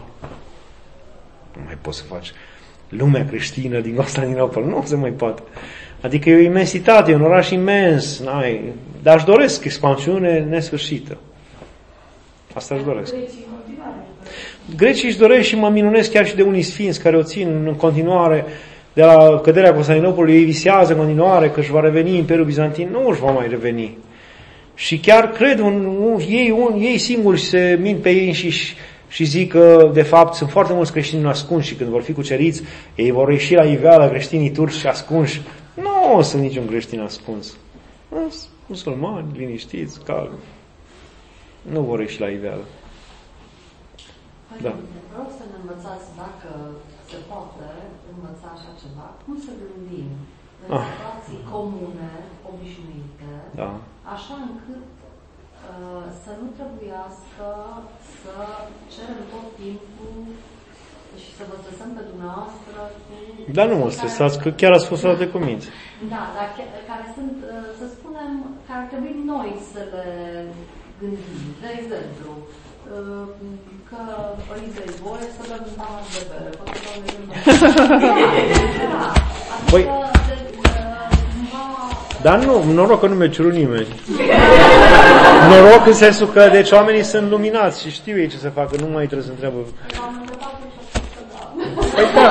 Nu mai poți să faci lumea creștină din Constantinopol. Nu se mai poate. Adică e o imensitate, e un oraș imens, n-ai, dar își doresc expansiune nesfârșită. Asta își doresc. Grecii își doresc și mă minunesc chiar și de unii sfinți care o țin în continuare de la căderea Constantinopolului, ei visează în continuare că își va reveni Imperiul Bizantin, nu își va mai reveni. Și chiar cred, un, un, ei, un, ei singuri se mint pe ei înșiși și zic că, de fapt, sunt foarte mulți creștini ascunși și când vor fi cuceriți, ei vor ieși la iveală creștinii turci ascunși. Nu sunt niciun creștin ascuns. Sunt musulmani, liniștiți, calmi. Nu vor ieși la iveală. Da. Vreau să ne învățați dacă se poate învăța așa ceva, cum să gândim în ah. situații comune, obișnuite, da. Așa încât uh, să nu trebuiască să cerem tot timpul și să vă stresăm pe dumneavoastră cu... Dar nu mă stresați, că chiar ați fost luat de cuminți. Da, dar care sunt, să spunem, care ar trebui noi să le gândim. De exemplu, că părinții voi să dăm un pahar de bere, poate să ne gândim. Păi... Dar nu, noroc că nu mi-a cerut nimeni. Noroc în sensul că, deci, oamenii sunt luminați și știu ei ce să facă, nu mai trebuie să întreabă. Păi da.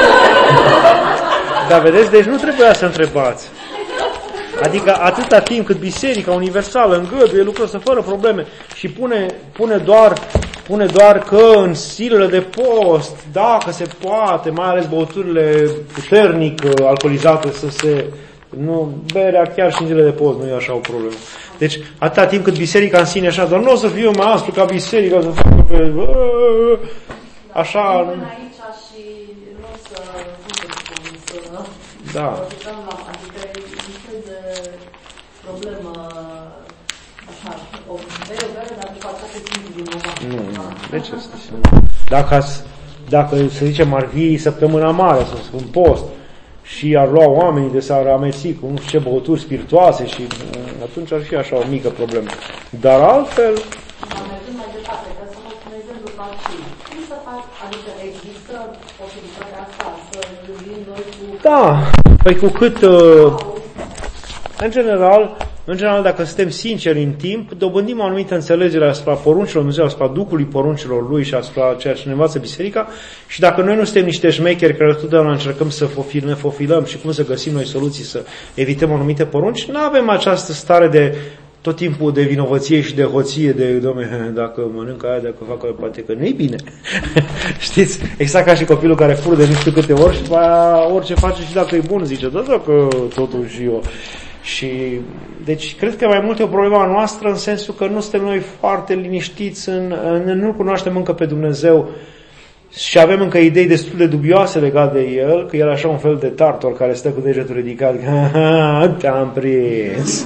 Dar vedeți, deci nu trebuia să întrebați. Adică atâta timp cât Biserica Universală îngăduie lucrul ăsta fără probleme și pune, pune, doar, pune doar că în zilele de post, dacă se poate, mai ales băuturile puternic alcoolizate, să se... Nu, berea chiar și în zilele de post nu e așa o problemă. Deci, atâta timp cât Biserica în sine așa, dar nu o să fiu mai aspru ca Biserica să facă pe... Așa... Până aici și nu o să... Nu să spun, să... Da. Adică e un fel de problemă... Așa, o bere, o bere, dar după aceea se simte vinovat. Nu, nu. De ce să se... Dacă, dacă, să zicem, ar fi săptămâna mare, să spun post, și ar lua oamenii de s-ar ameți cu nu știu ce băuturi spiritoase și atunci ar fi așa o mică problemă. Dar altfel... Dar mergând mai departe, ca să vă spun exemplu ca și cum să fac, adică există posibilitatea asta, să gândim noi cu... Da, păi cu cât... Uh, în general, în general, dacă suntem sinceri în timp, dobândim o anumită înțelegere asupra poruncilor Dumnezeu, asupra Duhului poruncilor Lui și asupra ceea ce ne învață Biserica și dacă noi nu suntem niște șmecheri care totdeauna încercăm să ne fofilăm și cum să găsim noi soluții să evităm anumite porunci, nu avem această stare de tot timpul de vinovăție și de hoție, de, dom'le, dacă mănânc aia, dacă fac aia, poate că nu-i bine. Știți? Exact ca și copilul care fură de nu știu câte ori și după aia orice face și dacă e bun, zice, da, dacă totuși eu... Și, deci, cred că mai mult e o problemă a noastră în sensul că nu suntem noi foarte liniștiți, în, în, nu cunoaștem încă pe Dumnezeu și avem încă idei destul de dubioase legate de El, că El e așa un fel de tartor care stă cu degetul ridicat, te-am prins.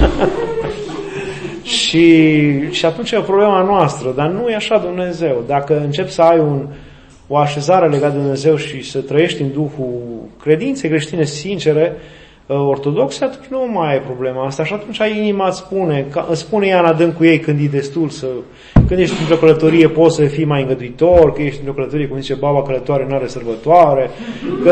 și, și atunci e o problemă a noastră, dar nu e așa Dumnezeu. Dacă începi să ai un, o așezare legată de Dumnezeu și să trăiești în Duhul credinței creștine sincere, ortodoxe, atunci nu mai e problema asta și atunci inima îți spune, îți spune ea în adânc cu ei când e destul să, când ești într-o călătorie poți să fii mai îngăduitor, că ești într-o călătorie, cum zice baba călătoare, nu are sărbătoare, că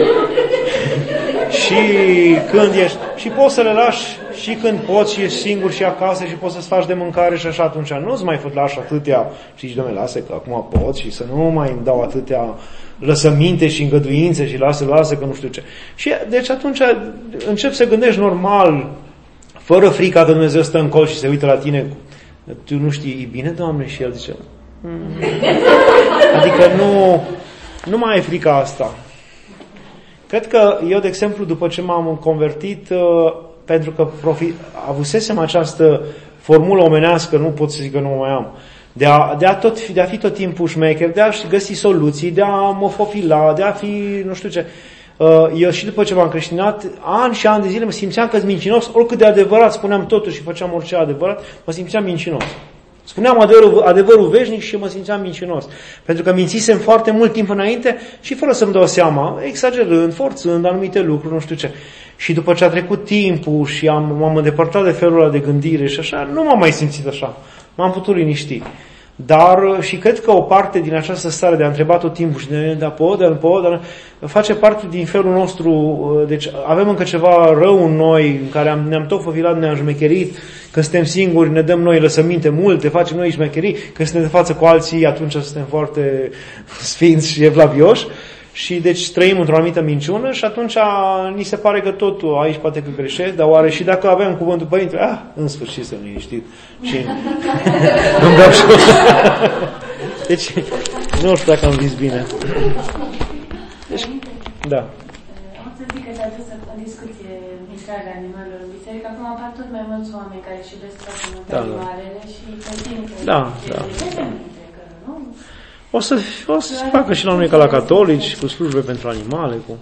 și când ești, și poți să le lași și când poți și ești singur și acasă și poți să-ți faci de mâncare și așa, atunci nu-ți mai lași atâtea și zici, Doamne, lasă că acum pot și să nu mai îmi dau atâtea lăsăminte și îngăduințe și lasă, lasă că nu știu ce. Și deci atunci încep să gândești normal, fără frica că Dumnezeu stă în col și se uită la tine, tu nu știi, e bine, Doamne? Și El zice, mm. Adică nu, nu mai e frica asta. Cred că eu, de exemplu, după ce m-am convertit, pentru că profi, avusesem această formulă omenească, nu pot să zic că nu mai am, de a, de a, tot, de a fi tot timpul șmecher, de a găsi soluții, de a mă fofila, de a fi, nu știu ce. Eu și după ce m-am creștinat, ani și ani de zile mă simțeam că-s mincinos, oricât de adevărat spuneam totul și făceam orice adevărat, mă simțeam mincinos. Spuneam adevărul, adevărul veșnic și mă simțeam mincinos. Pentru că mințisem foarte mult timp înainte și fără să-mi dau seama, exagerând, forțând anumite lucruri, nu știu ce. Și după ce a trecut timpul și am, m-am îndepărtat de felul ăla de gândire și așa, nu m-am mai simțit așa. M-am putut liniști. Dar și cred că o parte din această stare de a întreba tot timpul și de da pot, dar nu pot, dar face parte din felul nostru. Deci avem încă ceva rău în noi, în care am, ne-am tot făvilat, ne-am șmecherit. Când suntem singuri, ne dăm noi lăsăminte multe, facem noi șmecherii. Când suntem de față cu alții, atunci suntem foarte sfinți și evlavioși. Și deci trăim într-o anumită minciună și atunci ni se pare că totul aici poate că greșesc, dar oare și dacă avem cuvântul Părinte, ah, în sfârșit să nu liniștit. Și îmi dau și Deci, nu știu dacă am zis bine. Deci, da. Am să zic că s-a dus o discuție întreagă a animalelor în biserică. Acum apar tot mai mulți oameni care își iubesc foarte mult animalele și continuu. Da, da. O să, o să se facă și la noi ca la catolici, cu slujbe pentru animale, cu...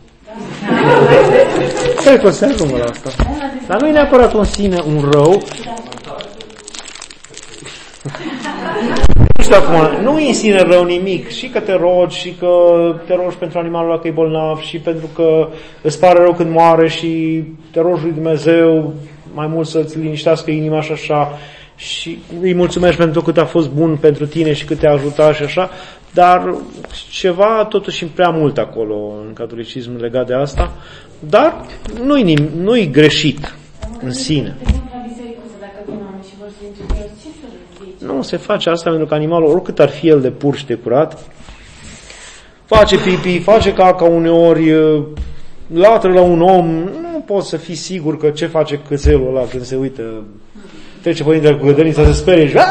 Cred că o să se ajungă la asta. Dar nu e neapărat în sine un rău. Nu știu acum, nu e în sine rău nimic. Și că te rogi, și că te rogi pentru animalul ăla că e bolnav, și pentru că îți pare rău când moare și te rogi lui Dumnezeu mai mult să-ți liniștească inima și așa, și îi mulțumești pentru cât a fost bun pentru tine și cât te-a ajutat și așa, dar ceva totuși prea mult acolo în catolicism legat de asta, dar nu-i, nu-i greșit în sine. Nu se face asta pentru că animalul, oricât ar fi el de pur și de curat, face pipi, face caca uneori, latră la un om, nu poți să fii sigur că ce face cățelul ăla când se uită, trece părintele cu gădănița, se sperie și... Nu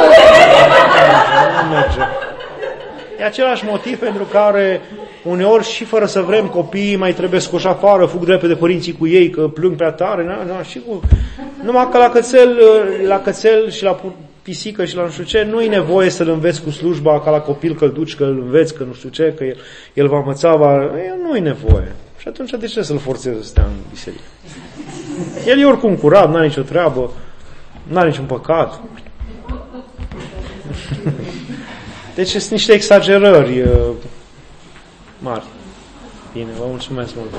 merge. E același motiv pentru care uneori și fără să vrem copiii mai trebuie scoși afară, fug drept de părinții cu ei că plâng prea tare, na, na, și cu... numai că la cățel, la cățel și la pisică și la nu știu ce, nu e nevoie să-l înveți cu slujba ca la copil, că-l duci, că-l înveți, că nu știu ce, că el, el va învăța, va... nu e nevoie. Și atunci de ce să-l forțezi să stea în biserică? El e oricum curat, n-are nicio treabă, n-are niciun păcat. Deci sunt niște exagerări uh, mari. Bine, vă mulțumesc mult.